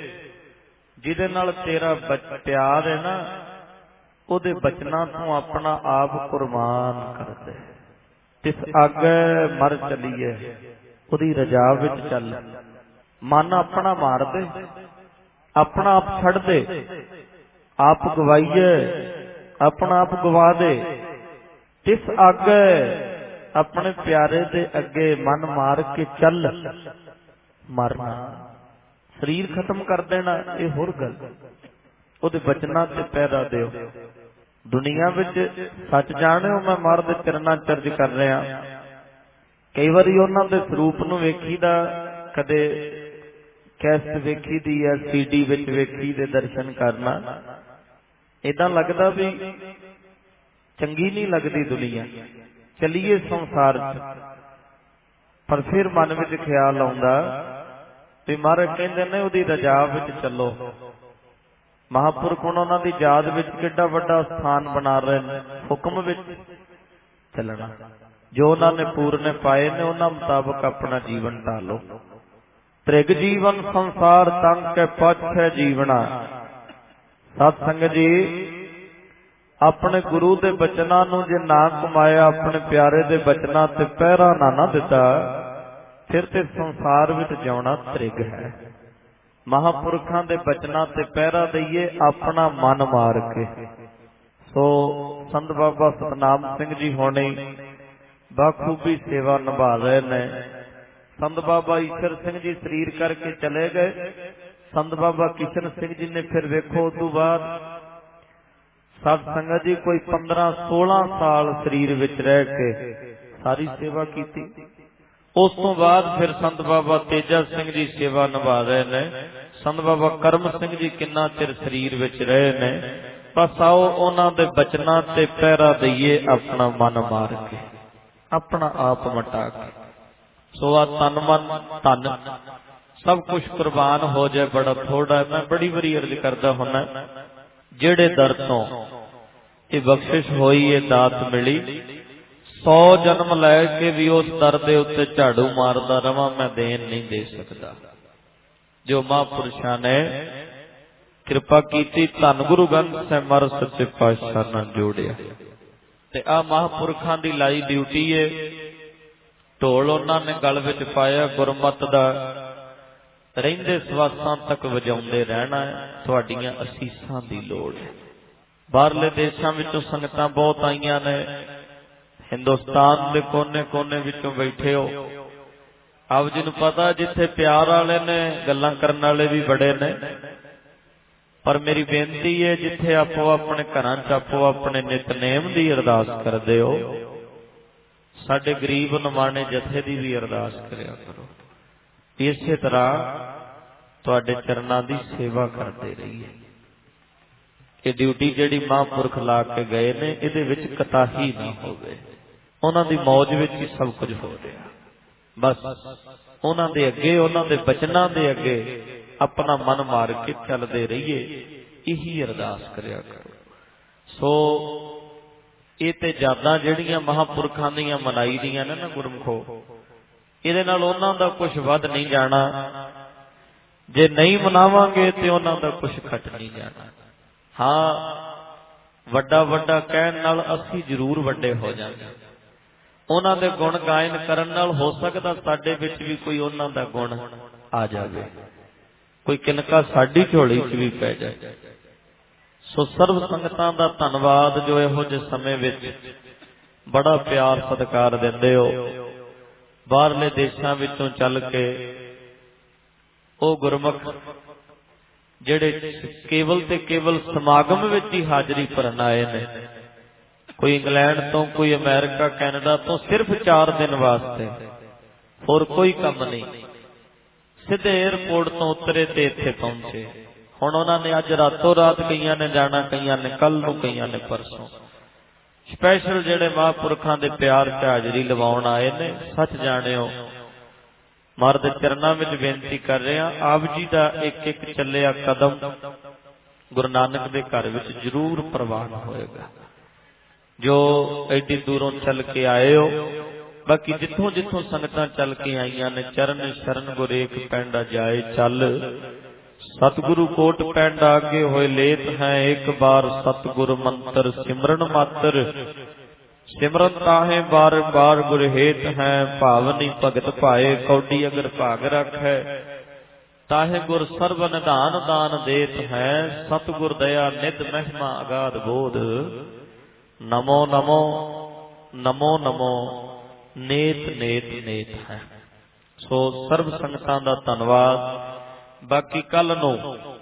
जिहदे नाल तेरा प्यार है ना, उहदे बचनां तों अपना आप कुर्बान कर दे। तिस आगे मर चलीए, उहदी रजा विच चल। मन अपना मार दे, अपना आप छड़ दे, आप गवाइए, अपना आप गवा दे। तिस आगे अपने प्यारे दे अगे मन मार के चल। मरना शरीर खत्म कर देना ये होर गल, उहदे बचनां ते पैरा दिओ। दुनिया विच सच जाणिओ मैं मर दे चरनां चर्ज कर रहा। कई वारी उन्हां दे स्वरूप नूं वेखीदा, कदे कैसट वेखी दी है, सीडी विच वेखी दे दर्शन करना, इदां लगदा भी चंगी नहीं लगती दुनिया, चलीए संसार च। पर फिर मन विच ख्याल आउंदा भी महाराज कहंदे ने उहदी रजा विच चलो। महापुरख हुण उन्हां दी याद विच किड्डा वड्डा स्थान बना रहे ने। हुक्म विच चलना, जो उन्हां ने पूरने पाए ने उन्हां मुताबक अपना जीवन ढालो। त्रिग जीवन संसार तंक पछ जीवना। सत संगत जी, अपने गुरु दे बचनां नूं जे ना कमाया, अपने प्यारे दे बचनां ते पहरा ना ना दिता, फिर ते संसार विच जिउणा त्रिग है। महापुरखां दे बचनां ते पहरा दईए अपना मन मार के। सो संत बाबा सतनाम सिंह जी होने बाखूबी सेवा निभा रहे ने। संत बाबा ईश्वर सिंह जी शरीर करके चले गए। संत बाबा किशन सिंह जी ने फिर वेखो उस बाद सत संगत जी कोई पंद्रह सोलह साल शरीर विच रह के सारी सेवा की। उस तो बाद फिर संत बाबा तेजा सिंह जी सेवा निभा रहे ने। संत बाबा करम सिंह जी किन्ना चिर शरीर विच रहे ने। बस आओ उन्हां दे बचनां ते पहरा दईए अपना मन मार के, अपना आप मटा के। सो आ तन मन धन सब कुछ कुर्बान हो जाए बड़ा थोड़ा। मैं बड़ी बारी अर्ज करदा हुन्ना, जेड़े दर तो ये बख्शिश होई, ये दात मिली, सौ जन्म लैके भी उस दर दे उत्ते झाड़ू मारदा रवां, मैं देन नहीं दे सकदा। जो महापुरुषां ने कृपा कीती, धन गुरु ग्रंथ साहिब महाराज सच्चे पातशाह नाल जोड़िया। ते आ महापुरखां दी लाई ड्यूटी है। ढोल उन्हां ने गल विच पाया गुरमत दा, रहिंदे सवासां तक वजाउंदे रहना है। तुहाडीआं असीसां दी लोड़ है। बाहरले देशां विचों संगतां बहुत आईयां ने, हिंदुस्तान दे कोने कोने विचों बैठे हो। आप जी नूं पता जिथे प्यार वाले ने गल्लां करन वाले भी बड़े ने। पर मेरी बेनती है जिथे आपो अपने घरां च आपो अपने नितनेम दी अरदास करदे हो, साडे गरीब नमाणे जथे दी भी अरदास करिया करो। इसे तरह तुहाडे चरनां दी सेवा करते रहिए। ये ड्यूटी जिहड़ी महापुरख ला के गए ने, इहदे विच कताही ना होवे। उन्हां दी मौज विच ही सब कुछ हो रहा। बस उन्हां दे अगे, उन्हां दे बचनां दे अगे अपना मन मार के चलते रहिए, यही अरदास करिया करो। सो ये ते यादां जिहड़ियां महापुरखां दीयां मनाई दीयां ने ना गुरमुखो, इहदे नाल उन्हां दा कुछ वध नहीं जाना। जे नहीं मनावांगे तो उन्हां दा कुछ घट नहीं जाना। हाँ, ਵੱਡਾ ਵੱਡਾ ਕਹਿਣ ਨਾਲ ਅਸੀਂ ਜ਼ਰੂਰ ਵੱਡੇ ਹੋ ਜਾਂਦੇ। ਉਹਨਾਂ ਦੇ ਗੁਣ ਗਾਇਨ ਕਰਨ ਨਾਲ ਹੋ ਸਕਦਾ ਸਾਡੇ ਵਿੱਚ ਵੀ ਕੋਈ ਉਹਨਾਂ ਦਾ ਗੁਣ ਆ ਜਾਵੇ, ਕੋਈ ਕਿਨਕਾ ਸਾਡੀ ਝੋਲੀ 'ਚ ਵੀ ਪੈ ਜਾਏ। ਸੋ ਸਰਬ ਸੰਗਤਾਂ ਦਾ ਧੰਨਵਾਦ ਜੋ ਇਹੋ ਜਿਹੇ ਸਮੇਂ ਵਿੱਚ ਬੜਾ ਪਿਆਰ ਸਤਿਕਾਰ ਦਿੰਦੇ ਹੋ। ਬਾਹਰਲੇ ਦੇਸ਼ਾਂ ਵਿੱਚੋਂ ਚੱਲ ਕੇ ਉਹ ਗੁਰਮੁਖ ਜਿਹੜੇ ਕੇਵਲ ਤੇ ਕੇਵਲ ਸਮਾਗਮ ਵਿੱਚ ਹੀ ਹਾਜ਼ਰੀ ਭਰਨ ਆਏ ਨੇ, ਕੋਈ ਇੰਗਲੈਂਡ ਤੋਂ, ਕੋਈ ਅਮਰੀਕਾ, ਕੈਨੇਡਾ ਤੋਂ, ਸਿਰਫ ਚਾਰ ਦਿਨ ਵਾਸਤੇ, ਹੋਰ ਕੋਈ ਕੰਮ ਨਹੀਂ, ਸਿੱਧੇ ਏਅਰਪੋਰਟ ਤੋਂ ਉਤਰੇ ਤੇ ਇੱਥੇ ਪਹੁੰਚੇ। ਹੁਣ ਉਹਨਾਂ ਨੇ ਅੱਜ ਰਾਤੋਂ ਰਾਤ, ਕਈਆਂ ਨੇ ਜਾਣਾ, ਕਈਆਂ ਨੇ ਕੱਲ ਨੂੰ, ਕਈਆਂ ਨੇ ਪਰਸੋਂ। ਸਪੈਸ਼ਲ ਜਿਹੜੇ ਮਹਾਂਪੁਰਖਾਂ ਦੇ ਪਿਆਰ 'ਚ ਹਾਜ਼ਰੀ ਲਵਾਉਣ ਆਏ ਨੇ, ਸੱਚ ਜਾਣਿਓ ਮਹਾਰਾਜ ਦੇ ਚਰਨਾਂ ਵਿੱਚ ਬੇਨਤੀ ਕਰ ਰਿਹਾ, ਆਪ ਜੀ ਦਾ ਇੱਕ ਇੱਕ ਚੱਲਿਆ ਕਦਮ ਗੁਰੂ ਨਾਨਕ ਦੇ ਘਰ ਵਿੱਚ ਜ਼ਰੂਰ ਪ੍ਰਵਾਨ ਹੋਏਗਾ। ਜੋ ਐਡੀ ਦੂਰੋਂ ਚੱਲ ਕੇ ਆਏ ਹੋ, ਬਾਕੀ ਜਿੱਥੋਂ ਜਿੱਥੋਂ ਸੰਗਤਾਂ ਚੱਲ ਕੇ ਆਈਆਂ ਨੇ, ਚਰਨ ਸ਼ਰਨ ਗੁਰੇਖ ਪੈਂਡਾ ਜਾਏ ਚੱਲ, ਸਤਿਗੁਰੂ ਕੋਟ ਪੈਂਡਾ ਅੱਗੇ ਹੋਏ ਲੇਤ ਹੈ, ਇੱਕ ਬਾਰ ਸਤਿਗੁਰ ਮੰਤਰ ਸਿਮਰਨ ਮਾਤਰ, ਸਿਮਰਨ ਤਾਹੇ ਬਾਰ ਬਾਰ ਗੁਰ ਹੇਤ ਹੈ, ਭਾਵਨੀ ਭਗਤ ਭਾਏ, ਕੌਡੀ ਅਗਰ ਭਾਗ ਰੱਖੈ, ਤਾਹੇ ਗੁਰ ਸਰਬ ਨਿਧਾਨ ਦਾਨ ਦੇਤ ਹੈ, ਸਤਿਗੁਰ ਦਇਆ ਨਿਧ ਮਹਿਮਾ ਅਗਾਧ ਬੋਧ, ਨਮੋ ਨਮੋ ਨਮੋ ਨਮੋ ਨੇਤ ਨੇਤ ਨੇਤ ਹੈ। ਸੋ ਸਰਬ ਸੰਗਤਾਂ ਦਾ ਧੰਨਵਾਦ। ਬਾਕੀ ਕੱਲ ਨੂੰ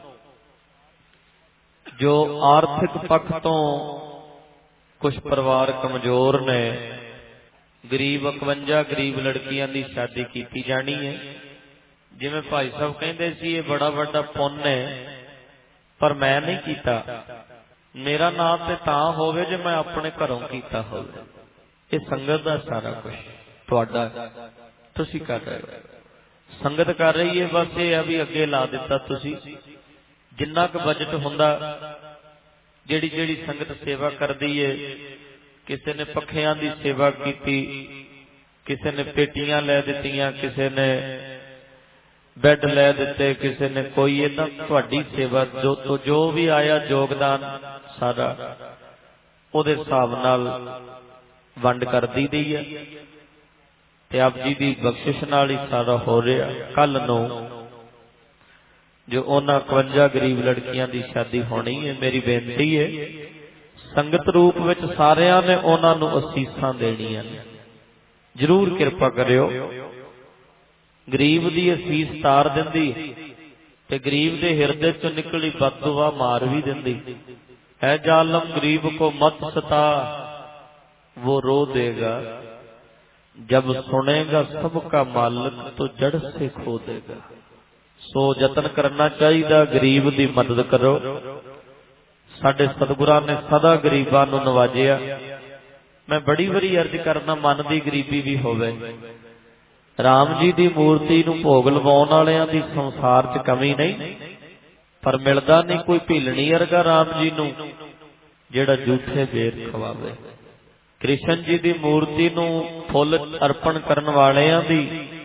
ਜੋ ਆਰਥਿਕ ਪੱਖ ਤੋਂ ਕੁਝ ਪਰਿਵਾਰ ਕਮਜ਼ੋਰ ਨੇ, ਗਰੀਬ ਇਕਵੰਜਾ ਗਰੀਬ ਲੜਕੀਆਂ ਦੀ ਸ਼ਾਦੀ ਕੀਤੀ ਜਾਣੀ ਹੈ। ਜਿਵੇਂ ਭਾਈ ਸਾਹਿਬ ਕਹਿੰਦੇ ਸੀ, ਇਹ ਬੜਾ ਵੱਡਾ ਪੁੰਨ ਹੈ, ਪਰ ਮੈਂ ਨਹੀਂ ਕੀਤਾ। ਮੇਰਾ ਨਾਂ ਤੇ ਤਾਂ ਹੋਵੇ ਜੇ ਮੈਂ ਆਪਣੇ ਘਰੋਂ ਕੀਤਾ ਹੋਵੇ। ਇਹ ਸੰਗਤ ਦਾ ਸਾਰਾ ਕੁਝ ਤੁਹਾਡਾ, ਤੁਸੀਂ ਕਰ ਰਹੇ ਹੋ, ਸੰਗਤ ਕਰ ਰਹੀ ਹੈ। ਬਸ ਇਹ ਆ ਵੀ ਅੱਗੇ ਲਾ ਦਿੱਤਾ ਤੁਸੀਂ, ਜਿੰਨਾ ਕੁ ਬਜਟ ਹੁੰਦਾ, ਜਿਹੜੀ ਜਿਹੜੀ ਸੰਗਤ ਸੇਵਾ ਕਰਦੀ ਏ, ਕਿਸੇ ਨੇ ਪੱਖਿਆਂ ਦੀ ਸੇਵਾ ਕੀਤੀ, ਕਿਸੇ ਨੇ ਪੇਟੀਆਂ ਲੈ ਦਿੱਤੀਆਂ, ਕਿਸੇ ਨੇ ਬੈੱਡ ਲੈ ਦਿੱਤੇ, ਕਿਸੇ ਨੇ ਕੋਈ, ਇਹ ਤਾਂ ਤੁਹਾਡੀ ਸੇਵਾ, ਜੋ ਤੋਂ ਜੋ ਵੀ ਆਇਆ ਯੋਗਦਾਨ ਸਾਰਾ ਉਹਦੇ ਹਿਸਾਬ ਨਾਲ ਵੰਡ ਕਰ ਦਈਦੀ ਹੈ, ਤੇ ਆਪ ਜੀ ਦੀ ਬਖਸ਼ਿਸ਼ ਨਾਲ ਹੀ ਸਾਰਾ ਹੋ ਰਿਹਾ। ਕੱਲ ਨੂੰ ਜੋ ਉਹਨਾਂ ਇਕਵੰਜਾ ਗਰੀਬ ਲੜਕੀਆਂ ਦੀ ਸ਼ਾਦੀ ਹੋਣੀ ਹੈ, ਮੇਰੀ ਬੇਨਤੀ ਹੈ ਸੰਗਤ ਰੂਪ ਵਿੱਚ ਸਾਰਿਆਂ ਨੇ ਉਹਨਾਂ ਨੂੰ ਅਸੀਸਾਂ ਦੇਣੀਆਂ ਨੇ, ਜ਼ਰੂਰ ਕਿਰਪਾ ਕਰਿਓ। ਗਰੀਬ ਦੀ ਅਸੀਸ ਤਾਰ ਦਿੰਦੀ ਤੇ ਗਰੀਬ ਦੇ ਹਿਰਦੇ ਚੋਂ ਨਿਕਲੀ ਬਦਦੁਆ ਮਾਰ ਵੀ ਦਿੰਦੀ ਹੈ। ਜ਼ਾਲਮ ਗਰੀਬ ਕੋ ਮਤ ਸਤਾ, वो रो देगा, जब सुनेगा सबका मालिक तो जड़ से खो देगा। सो यतन करना चाहिए, गरीब की मदद करो। साडे सतगुरां ने सदा गरीबां नूं नवाजिया। मैं बड़ी वारी अर्ज करना, मन की गरीबी भी होवे। राम जी की मूर्ति नूं भोग लवाउण वालियां दी संसार च कमी नहीं, पर मिलदा नहीं कोई भीलणी वर्गा राम जी नूं जिहड़ा झूठे बेर खवावे। कृष्ण जी की मूर्ति नूं फुल अर्पण करन वालियां दी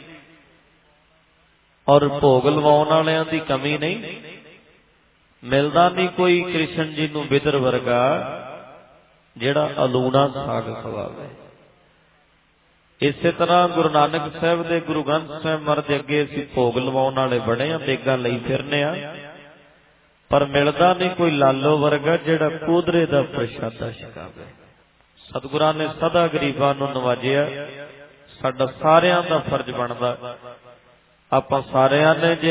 और भोग लवाउण वालियां दी कमी नहीं, मिलदा नहीं कोई कृष्ण जी नूं बिदर वर्गा जिहड़ा अलूणा साग खवावे। इसे तरह गुरु नानक साहब दे गुरु ग्रंथ साहिब महाराज दे अगे असीं भोग लवाउण वाले बणे आ, देगां लई फिरने आ, पर मिलदा नहीं कोई लालो वर्गा जिहड़ा कोदरे दा प्रशादा छकावे। सतगुरां ने सदा गरीबां नूं नवाजिया। साडा सारियां दा फर्ज बनदा, आपां सारियां ने जे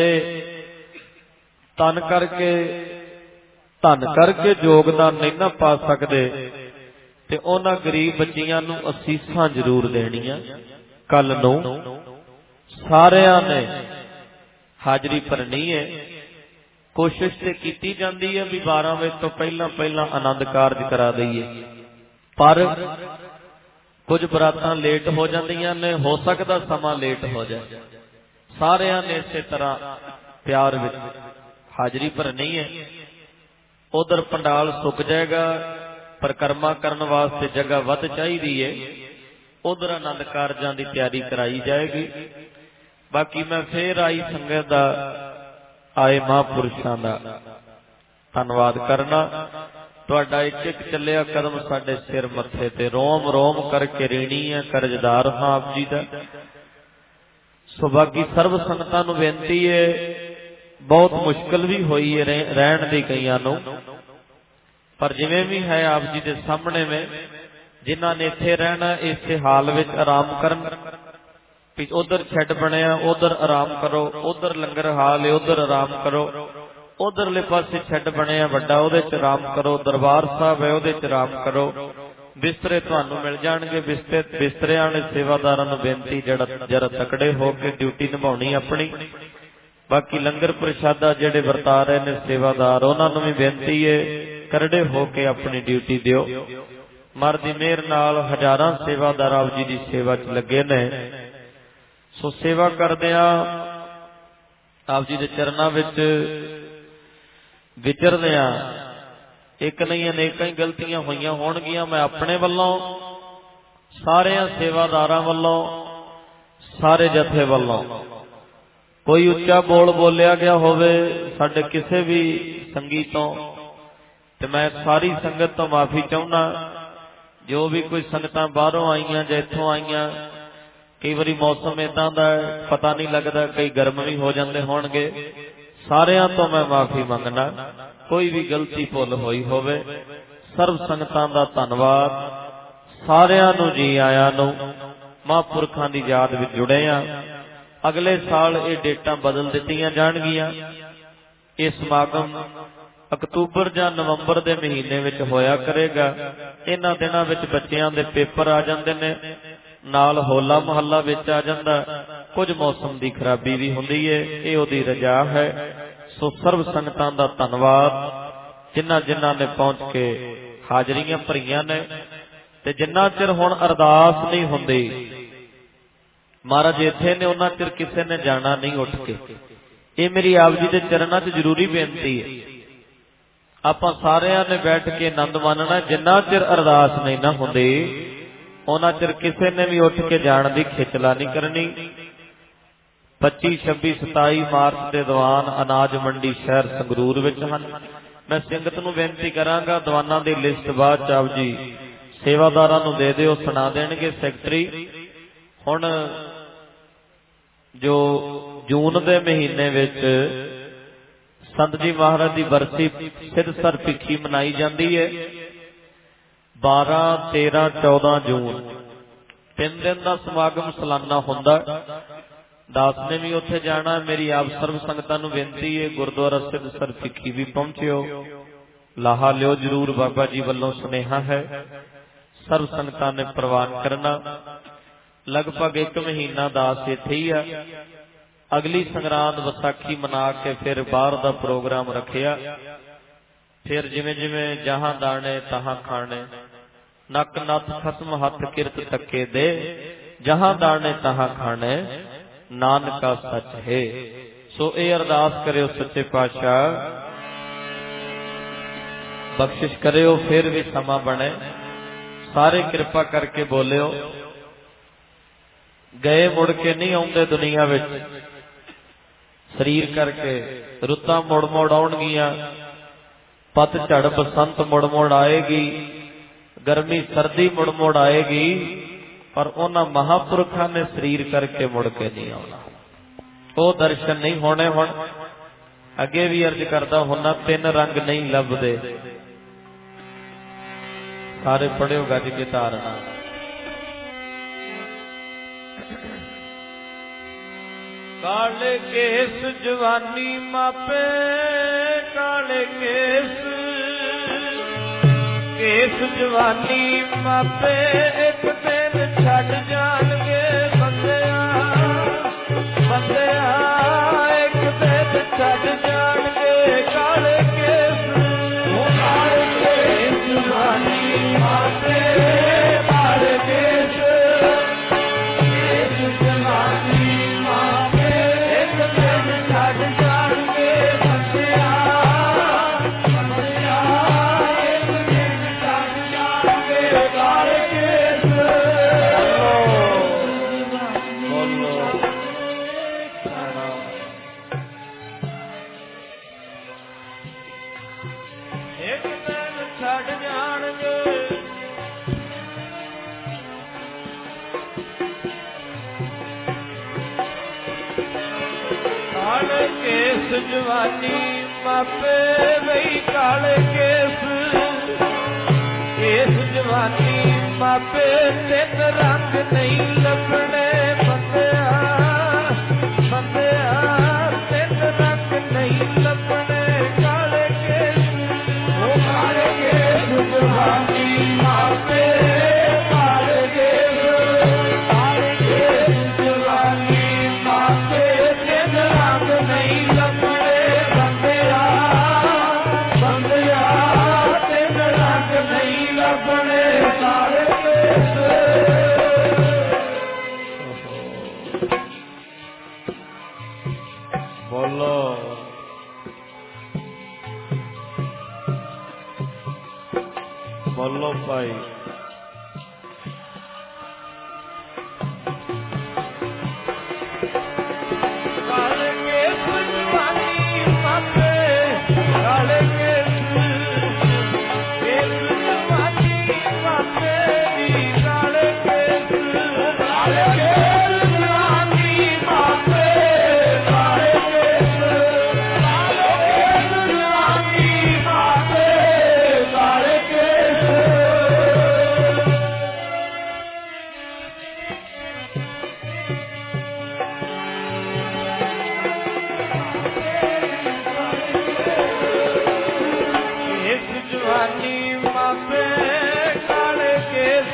तन करके धन करके योगदान नहीं ना पा सकदे ते उन्हां गरीब बच्चियां नूं असीसां जरूर देणियां। कल नूं सारियां ने हाजरी भरनी है। कोशिश ते कीती जांदी है भी बारह बजे तो पहला पहला आनंद कारज करा दईए, पर कुछ बरातां लेट हो जांदियां ने, हो सकदा समा लेट हो जाए। सारियां ने इसे तरह प्यार विच हाजरी भरनी है। उधर पंडाल सुक जाएगा, परिक्रमा करने वास्ते जगह वध चाहिदी है, उधर आनंद कारजां दी तैयारी कराई जाएगी। बाकी मैं फिर आई संगत दा, आए महापुरुषां दा धन्नवाद करना। तुहाडा एक एक चलिया कदम साडे सिर मत्थे ते रोम रोम करके ऋणी है करजदार हां आप जी दा। सो बाकी सर्व संगतां नूं बेनती है, बहुत मुश्किल भी होई है रहण दी कईयां नूं, पर जिवें भी है आप जी दे सामने में जिन्हां ने इत्थे रहना इस हाल विच आराम करन। उधर शैड बनिया उधर आराम करो, उधर लंगर हाल है उधर आराम करो, उधरले पासे शैड बनिया वड्डा उहदे च आराम करो, दरबार साहब है उहदे च आराम करो। बिस्तरे तुहानूं मिल जाणगे, बिस्ते बिस्तरे वाले सेवादारां नूं बेनती जड़ा जरा तकड़े हो के ड्यूटी निभाउणी अपनी। बाकी लंगर प्रशादा जिहड़े वरता रहे ने सेवादार उहनां नूं भी बेनती है करड़े हो के अपनी ड्यूटी दिओ। मर दी मेहर नाल हजारां सेवादार आप जी दी सेवा च लगे ने। सो सेवा करदिआं आप जी दे चरनां विच विचरदिआं एक नहीं अनेकां ही गलतियां होईयां होणगीਆਂ। मैं अपने वल्लों सारियां सेवादारां वल्लों सारे जथे वल्लों कोई उच्चा बोल बोलिया गया होवे साडे किसी भी संगी तो ते मैं सारी संगत तो माफी चाहुंदा। जो भी कोई संगतां बाहरों आईयां जां इत्थों आईयां, कई बारी मौसम इदां दा पता नहीं लगता, कई गर्म भी हो जाते होणगे। सारियां तो मैं माफी मंगना, कोई भी गलती भुल होई होवे। सर्व संगतां दा धन्नवाद, सारियां नूं जी आयां नूं। महापुरखां दी याद विच जुड़े आ। अगले साल ये डेटां बदल दित्तियां जाणगीਆਂ। ये समागम अक्तूबर जां नवंबर दे महीने विच होया करेगा। इन्हां दिनां विच बच्चिआं दे पेपर आ जांदे ने, नाल होला महल्ला विच आ जांदा, कुछ मौसम की खराबी भी हुंदी है, ये उहदी रजा है। सो सर्व संगतां दा धन्नवाद जिन्हां जिन्हां ने पहुंच के हाजरियां भरीआं ने। ते जिन्ना चिर हुण अरदास नहीं हुंदी महाराज इत्थे ने, उन्ना चिर किसी ने जाना नहीं उठ के। ये मेरी आप जी दे चरनां च जरूरी बेनती है। आपां सारिआं ने बैठ के आनंद मानना। जिन्ना चिर अरदास नहीं ना हुंदी उन्ना चिर किसी ने भी उठ के जाण दी खिचला नहीं करनी। पच्ची छब्बी सताई मार्च के दौरान अनाज मंडी शहर संगरूर विच हन। मैं संगत नूं बेनती करांगा दवानां दी लिस्ट बाद आप जी सेवादारां नूं दे दिओ, सुना देणगे सैकटरी। हुण जो जून दे महीने विच संत जी महाराज की बरसी सिद्धसर भिखी मनाई जाती है। बारह तेरह चौदह जून तीन दिन का समागम सालाना हुंदा। दास ने भी उत्थे जाना। मेरी आप सर्व संगतां नूं बेनती है गुरुद्वारा सिद्धसर भिखी भी पहुंचिओ, लाहा लिओ जरूर। बाबा जी वल्लों सुनेहा है, सर्व संगतां ने प्रवान करना। लगभग एक महीना दास इत्थे ही आ। अगली संगरांद विसाखी मना के फिर बाहर का प्रोग्राम रखिया। फिर जिमें जिमें जहां दाने तहां खाने, नक नथ खसम हथ किरत तके दे, जहां दाने तहां खाने, नानका सच है। सो ये अरदास करियो सच्चे पातशाह बख्शिश करियो। फिर भी समा बने, सारे कृपा करके बोलियो। गए मुड़ के नहीं आउंदे दुनिया विच, शरीर करके रुतां मुड़ मुड़ आउणगीਆਂ। पतझड़ बसंत मुड़ मुड़ आएगी, गर्मी सर्दी मुड़ मुड़ आएगी, पर उन्हां महापुरखां ने शरीर करके मुड़ के नहीं आउणा। वो दर्शन नहीं होने। हुण अगे भी अर्ज करदा हुन्ना, तीन रंग नहीं लभदे। सारे पढ़ियो गज के धारना। काले केस जवानी मापे, काले केस केस जवानी मापे, एक दिन छड़ जाणगे बंदिया बंदिया, एक दिन छड़ जाणगे काले केस। काले केस जवानी मापे, काले केस केस जवानी मापे, एक दिन छड़ जाणगे बंदिया बंदिया, एक दिन छड़ जाणगे काले केस। काले केस जवानी मापे वही काले केस केस जवानी मापे तिन रंग नहीं लभने बंदिया बंदिया तिन रंग नहीं लभने काले केस ओ काले केस जवानी मापे काले केस काले केस जवानी मापे तिन रंग नहीं लभने बंदिया बंदिया तिन रंग नहीं लभने काले केस बोलो बोलो भाई काले केस जवानी मापे काले केस केस जवानी मापे दी काले केस काले केस जवानी मापे काले केस काले केस जवानी मापे काले केस केस जवानी मापे काले केस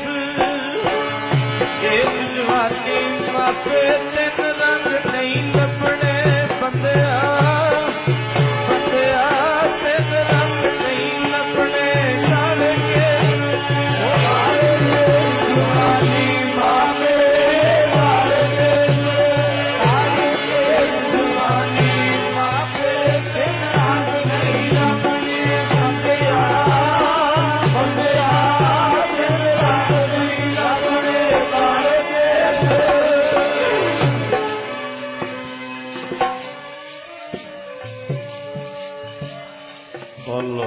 केस जवानी मापे तिन रंग नहीं लभने बंदिया बंदिया तिन रंग नहीं लभने काले केस ओ काले केस जवानी मापे काले केस काले केस जवानी मापे तिन रंग नहीं लभने बंदिया बंदिया तिन रंग नहीं लभने काले केस बोलो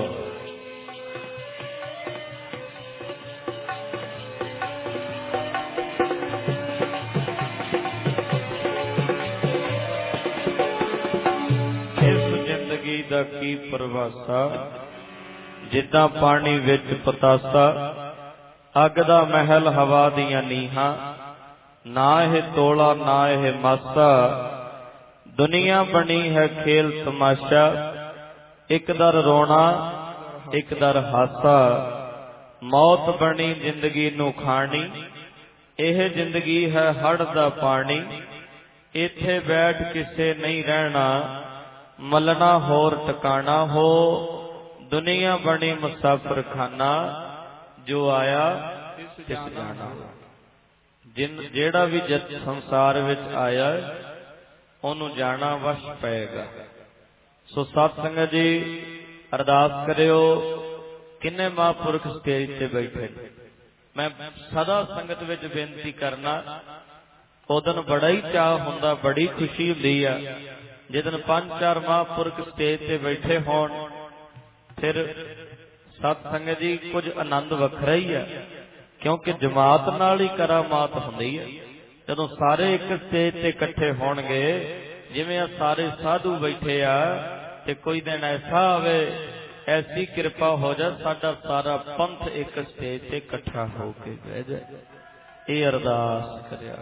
इस जिंदगी दा की परिभाषा जिद्दां पानी विच पतासा अग दा महल हवा दियां नीहां ना ਇਹ तोला ना ਇਹ मासा दुनिया बनी है खेल तमाशा एक दर रोना एक दर हासा मौत बनी जिंदगी नू खानी यह जिंदगी है हड़ दा पानी इथे बैठ किसे नहीं रहना मलना होर टकाना हो दुनिया बनी मुसाफिर खाना जो आया तिस जाना जिन जेड़ा भी जत संसार विच आया ओनू जाना वश पएगा। सो सत संगत जी अरदास करियो किन्ने महापुरख स्टेज ते बैठे मैं सदा संगत विच बेनती करना उदन बड़ा ही चाह हुंदा बड़ी खुशी हुंदी आ जिदन पंज चार महापुरख स्टेज ते बैठे होण फिर सत संगत जी कुछ आनंद वखरा ही है क्योंकि जमात नाल ही करामात हुंदी है। जदों सारे एक स्टेज ते इकट्ठे होणगे जिवें आ सारे साधु बैठे आ ते कोई दिन ऐसा आवे ऐसी कृपा हो जाए साडा सारा पंथ एक स्टेज ते इकट्ठा होके बह जाए। ये अरदास करिया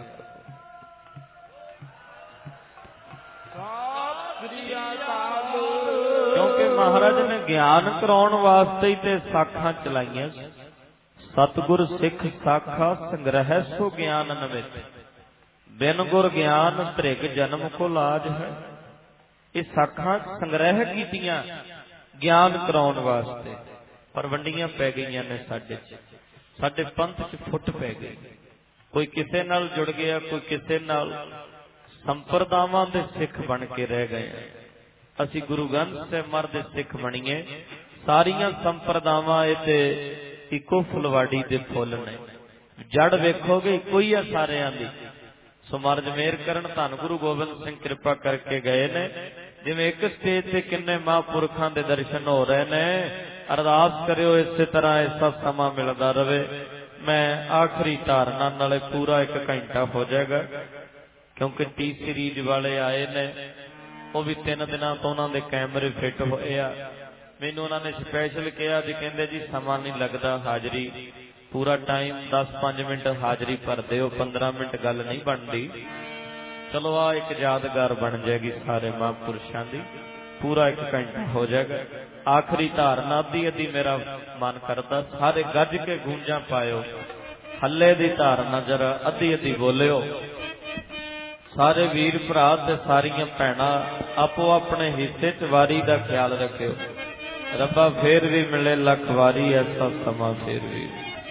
क्योंकि महाराज ने ज्ञान कराउण वास्ते ही ते साखां चलाईआं। सतगुर सिख साखा संग्रह सो ज्ञान नवित बिन गुर ज्ञान त्रिग जन्म को लाज है। ये साखा संग्रह कीतियां ज्ञान कराउण वास्ते पर वंडियां पै गईयां ने साडे साडे पंथ च फुट पै गई। कोई किसे नाल जुड़ गया कोई किसे नाल संप्रदावां दे सिख बन के रह गए। असी गुरु ग्रंथ साहिब महाराज दे सिख बणीए सारियां संप्रदावां इते इको फुलवाड़ी दे फुल ने जड़ वेखोगे कोई है सारियां दी। सो महाराज मेहर करन धन गुरु गोबिंद सिंह कृपा करके गए ने जिवें एक स्टेज ते किन्ने महापुरखां दे दर्शन हो रहे ने। अरदास करियो इस तरह ऐसा समा मिलदा रहे। मैं आखिरी धारणा नाले पूरा एक घंटा हो जाएगा क्योंकि टी सीरीज वाले आए ने वो भी तीन दिनों तो उन्होंने कैमरे फिट होए आ। मैनू उन्होंने स्पैशल कहा जी, कहते जी समा नहीं लगता, हाजरी पूरा टाइम दस पाँच मिनट हाजरी भरते हो, पंद्रह मिनट गल नहीं बनती। चलो आ एक यादगार बन जाएगी सारे महापुरुषों की, पूरा एक घंटा हो जाएगा। आखिरी धारना अद्धी अद्धी मेरा मन करता सारे गज के गूंजा पायो, हल्ले दी धारना जरा अद्धी अद्धी बोलियो। सारे वीर भरा ते सारियां भैणां आपो अपने हिस्से च वारी का ख्याल रखियो। रब्बा फेर भी मिले लख वारी, ऐसा समा फेर भी।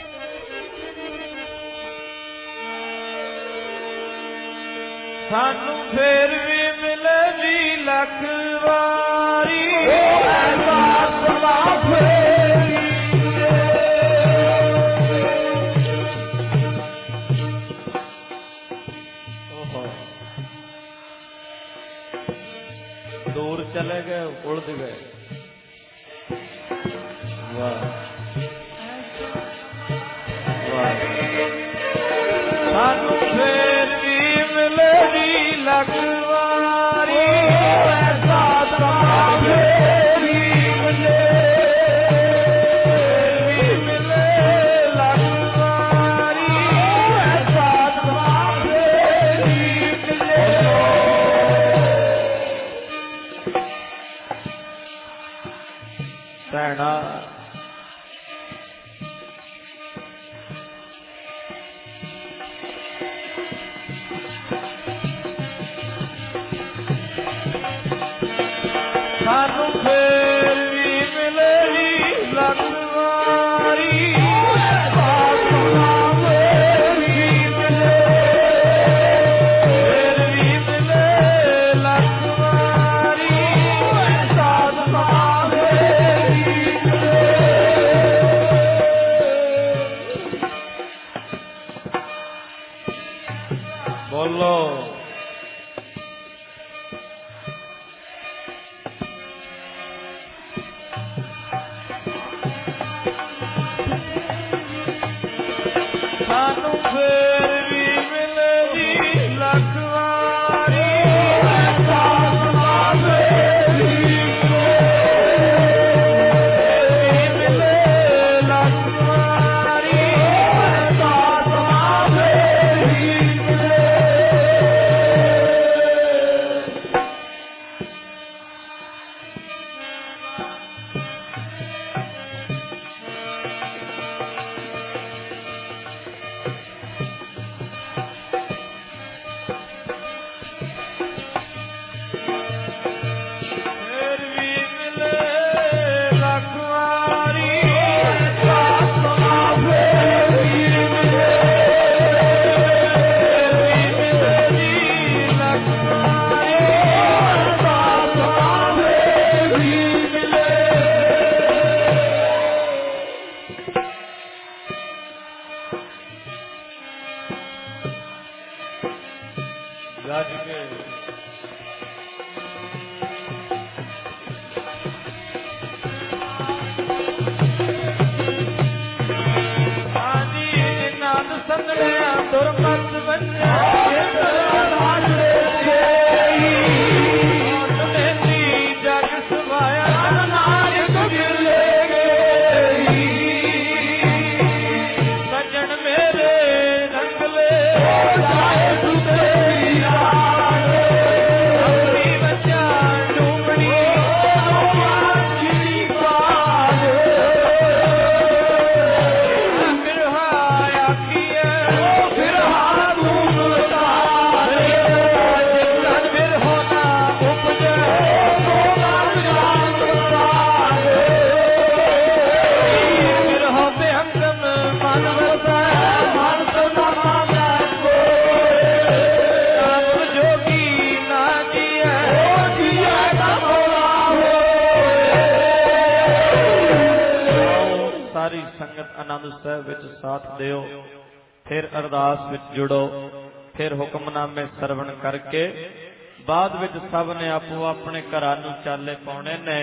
सानू फेर भी मिले जी लख वारी, ऐसा समा फेर भी। दूर चले गए, उड़ गए। वाह वाह। सानू फेर भी मिले जी लख वारी, ऐसा समा फेर भी मिले, फेर भी मिले लख वारी, ऐसा समा फेर भी मिले। भैणा सानू फेर भी मिलेगी लख वारी, ऐसा समा फेर भी मिले, फेर भी मिले लख वारी, ऐसा समा फेर भी मिले। बोलो सानू फेर भी मिले जी लख वारी, ऐसा समा फेर भी मिले, फेर भी मिले लख वारी, ऐसा समा फेर भी मिले। फिर अरदास विच जुड़ो, फिर हुक्मनामे सरवण करके बाद विच सब ने आपो अपने घरां नूं चाले पाउणे ने।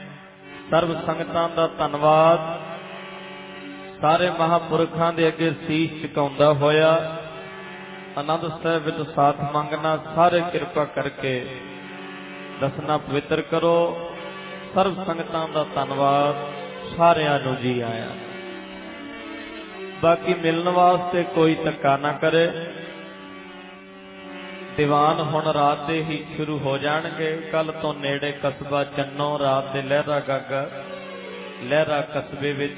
सर्व संगतां दा धन्नवाद। सारे महापुरखां दे अगे सीस झुकाउंदा होया आनंद साहिब विच साथ मंगना। सारे किरपा करके दसना पवित्र करो। सर्व संगतां दा धन्नवाद, सारियां नूं जी आया। बाकी मिलने वास्ते कोई धक्का ना करे। दीवान हुण रात दे ही शुरू हो जाणगे। कल तो नेड़े कस्बा चन्नो रात दे लहरा गागा लहरा कस्बे विच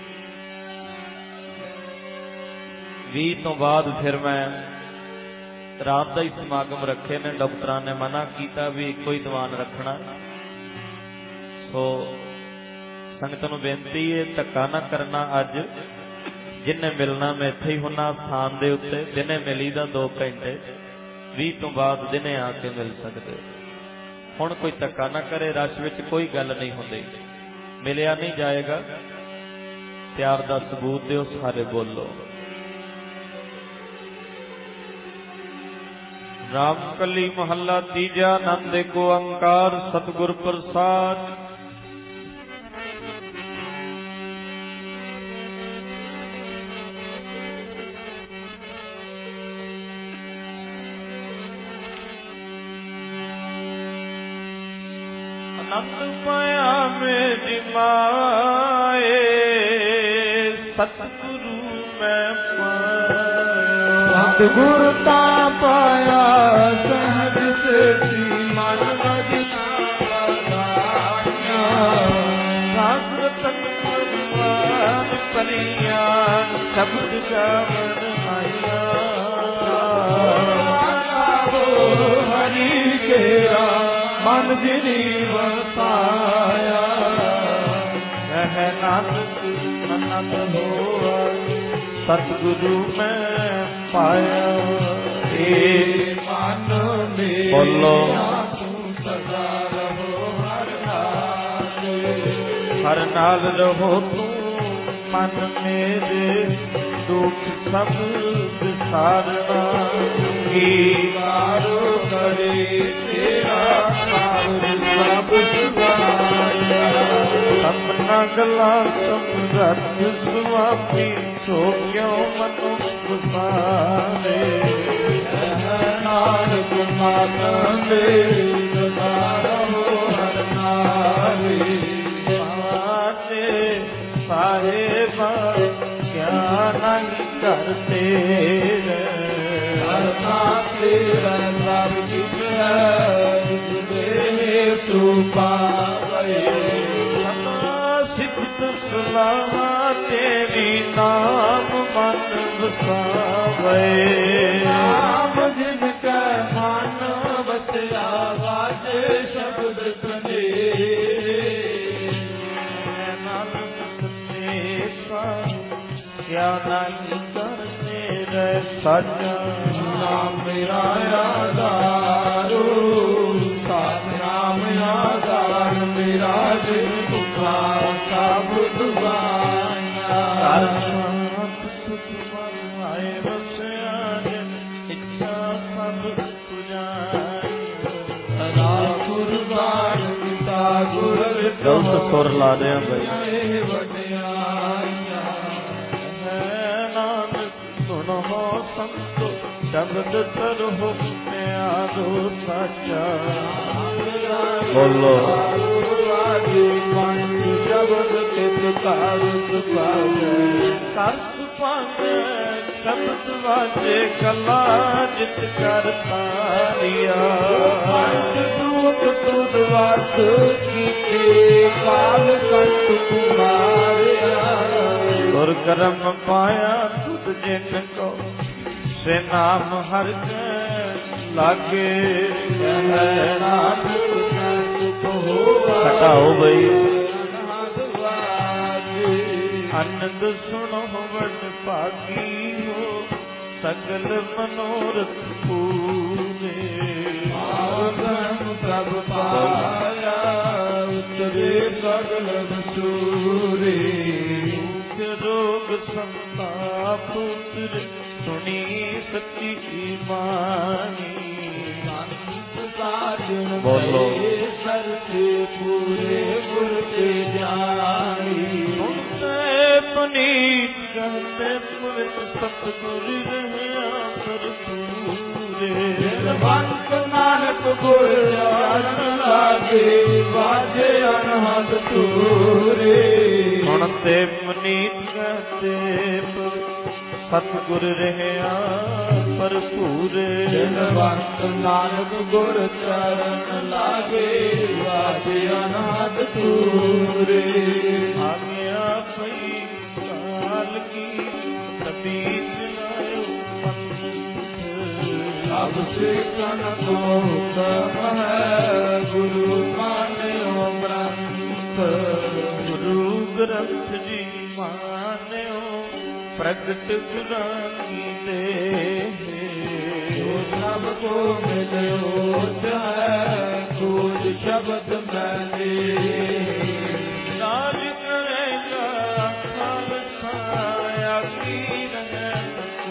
भी तो बाद फिर मैं रात का ही समागम रखे ने। डॉक्टरां ने मना किया भी इको ही दीवान रखना। सो संगत नूं बेनती है धक्का ना करना। अज जिन्हें मिलना मैं इत्थे ही हुन्ना स्थान दे उत्ते। दिने मिली दा दो घंटे भी तो बाद दिने आके मिल सकते। हुण कोई धक्का ना करे। रश विच कोई गल नहीं होंदी। मिलिया नहीं जाएगा। प्यार दा सबूत दिओ, सारे बोलो। राम कली महला तीजा नंद को अंकार सतगुर प्रसाद। आनंद पाया मेरी माए सतगुरु मैं पाया। सतगुरु ता पाया सहज से मन बजना परिया शब्द गावन आया। हरि केरा मन जिनी वसाया। वह नानक ननद होआ सतगुरु मैं पाया। हे मन में बोलो सदा रहो हर नाल। हर नाल रहो तू मन मेरे दुख सब विसारना। कीकारो करे तेरा सावर सब सुभाया। सपना गला समरथ सुआपी सो क्यों मनु गुसारे। नानक मन मेरे सदा रहो हर नाले। साहेबा क्या नहीं करते तेरा सब कुछ है तू पावे। सिद्ध सुलावा तेरी नाम मन बसावे। नाम जिनका मन बसया वाजे शब्द सुने। क्या नहीं करते रह सजा। नाम मेरा आधारो साथ नाम आधार मेरा जिन पुकार सब दुआया। आए बसया इच्छा सब पुजाई। सदा कुर्बान पिता गुर गलत सुर ला दे भाई। संतो शब्द तरहो प्यारो साचा। बोलो शब्द चित्कार सर्स पावे शब्द वाजे कला जित कर तारिया। दूत तुद वात कीते काल कंठ कुमारिया। और कर्म पाया तुद जिन को से नाम हर के लागे। हटाओ भाई आनंद सुनो वड पागी हो सकल मनोरथ पूरे। सब पाया उतरे सगल बसूरे। रोग संताप उतरे सुनी सच्ची मानी। बोलो सर से पूरे गुर के जानी। सुनते पुनीत कहते पुनित सतगुर रहे आकर पूरे। भक्त नानक ਨਾਨਕ ਗੁਰ ਚਰਨ ਲਾਗੇ ਵਾਜੇ ਅਨਹਦ ਤੂਰੇ। ਹੁਣ ਤੇ ਮਨੀਤ ਕਹਤੇ ਸਤਿਗੁਰ ਰਹਿਆ ਭਰਪੂਰੇ। ਜਨਵੰਤ ਨਾਨਕ ਗੁਰ ਚਰਨ ਲਾਗੇ ਵਾਜੇ ਅਨਹਦ ਤੂਰੇ। ਆਗਿਆ ਪਈ ਕਾਲ ਕੀ ਤਬੀਤ ਲਾਇਓ ਪੰਥ। ਸਭ ਸਿੱਖਨ ਕੋ ਹੁਕਮ ਹੈ ਗੁਰੂ ਮਾਨਿਓ ਗ੍ਰੰਥ। ਗੁਰੂ ਗ੍ਰੰਥ ਜੀ ਮਾਨਿਓ ਪ੍ਰਗਟ ਗੁਰਾਂ ਕੀ ਦੇਹ। ਜੋ ਸਭ ਕੋ ਮਿਲਿਓ ਹੈ ਖੋਜ ਸ਼ਬਦ ਮੈਨੇ। ਰਾਜ ਕਰੇਗਾ ਖਾਲਸਾ ਆਖੀ ਰਹਿ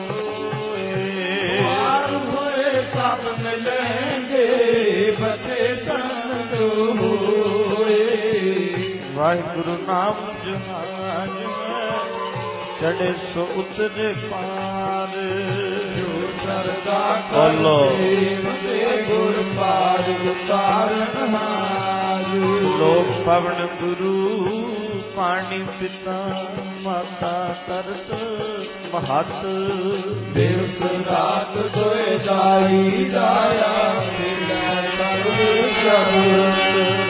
ਕੋਏ। ਵਾਰ ਹੋਏ ਸਭ ਮਿਲੇਂਗੇ ਬਸੇ ਸੰਤ ਹੋਏ। ਵਾਹਿਗੁਰੂ ਨਾਮ ਜਹਾਜ ਚੜੇ ਸੋ ਉਤਰੇ ਪਾਰ। ਜੋ ਸਰਦਾ ਬੋਲੋ। ਕਰਦੇ ਗੁਰ ਪਾਰ ਉਤਾਰਨ ਹਾਰ। ਲੋਕ ਪਵਨ ਗੁਰੂ ਪਾਣੀ ਪਿਤਾ ਮਾਤਾ ਤਰਤ ਮਹਤ। ਦਿਵਸ ਰਾਤ ਦੋਏ ਦਾਈ ਦਾਇਆ ਮਿਲੈ ਸਰਬ ਜਗਤ।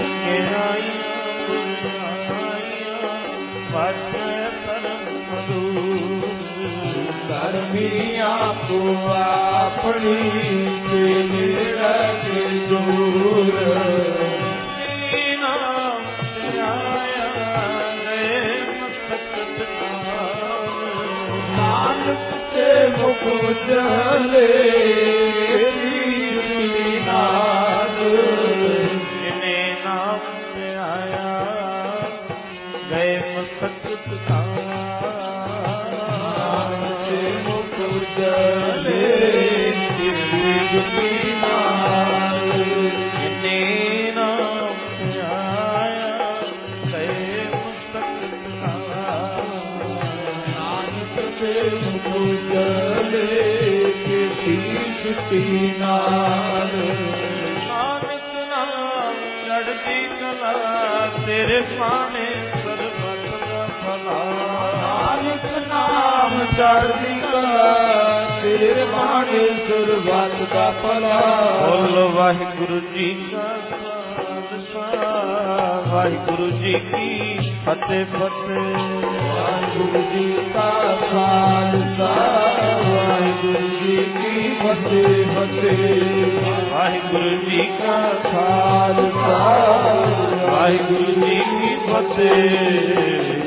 ਧਰਮੀ ਆਪੋ ਆਪਣੀ ਤੇ ਮੇਰਾ ਕੇ ਦੂਰ। ਨਾਮ ਤੇ ਆਇਆ ਗਏ ਮਸਤਕ ਨਾਨਕ ਤੇ ਮੁਖ ਉਜਲੇ ਨਾਦ। ਜਿਨੇ ਨਾਮ ਤੇ ਆਇਆ ਗਏ ਮਸਤਕ ਜਲੇ ਗੁਰਮੁਖੀ ਨਾਲ। ਜਿਨੇ ਨਾਮ ਤੇ ਆਇਆ ਗਏ ਮਸਤਕ ਨਾਨਕ ਤੇ ਮੁਖ ਜਲੇ ਕੀਤੀ ਨਾਲ। ਨਾਨਕ ਨਾਮ ਚੜ੍ਹਦੀ ਕਲਾ ਤੇਰੇ ਪਾਣੇ ਸਰਬੱਤ ਦਾ ਭਲਾ। ਨਾਨਕ ਨਾਮ ਚੜ੍ਹਦੀ ਕਲਾ ਤੇਰੇ ਬਾਣੇ ਸਰਬੱਤ ਦਾ ਭਲਾ। ਬੋਲੋ ਵਾਹਿਗੁਰੂ ਜੀ ਕਾ ਖਾਲਸਾ ਵਾਹਿਗੁਰੂ ਜੀ ਕੀ ਫਤਿਹ ਫਤਿਹ। ਵਾਹਿਗੁਰੂ ਜੀ ਕਾ ਖਾਲਸਾ ਵਾਹਿਗੁਰੂ ਜੀ ਕੀ ਫਤਿਹ ਫਤਿਹ। ਵਾਹਿਗੁਰੂ ਜੀ ਕਾ ਖਾਲਸਾ ਵਾਹਿਗੁਰੂ ਜੀ ਕੀ ਫਤਿਹ।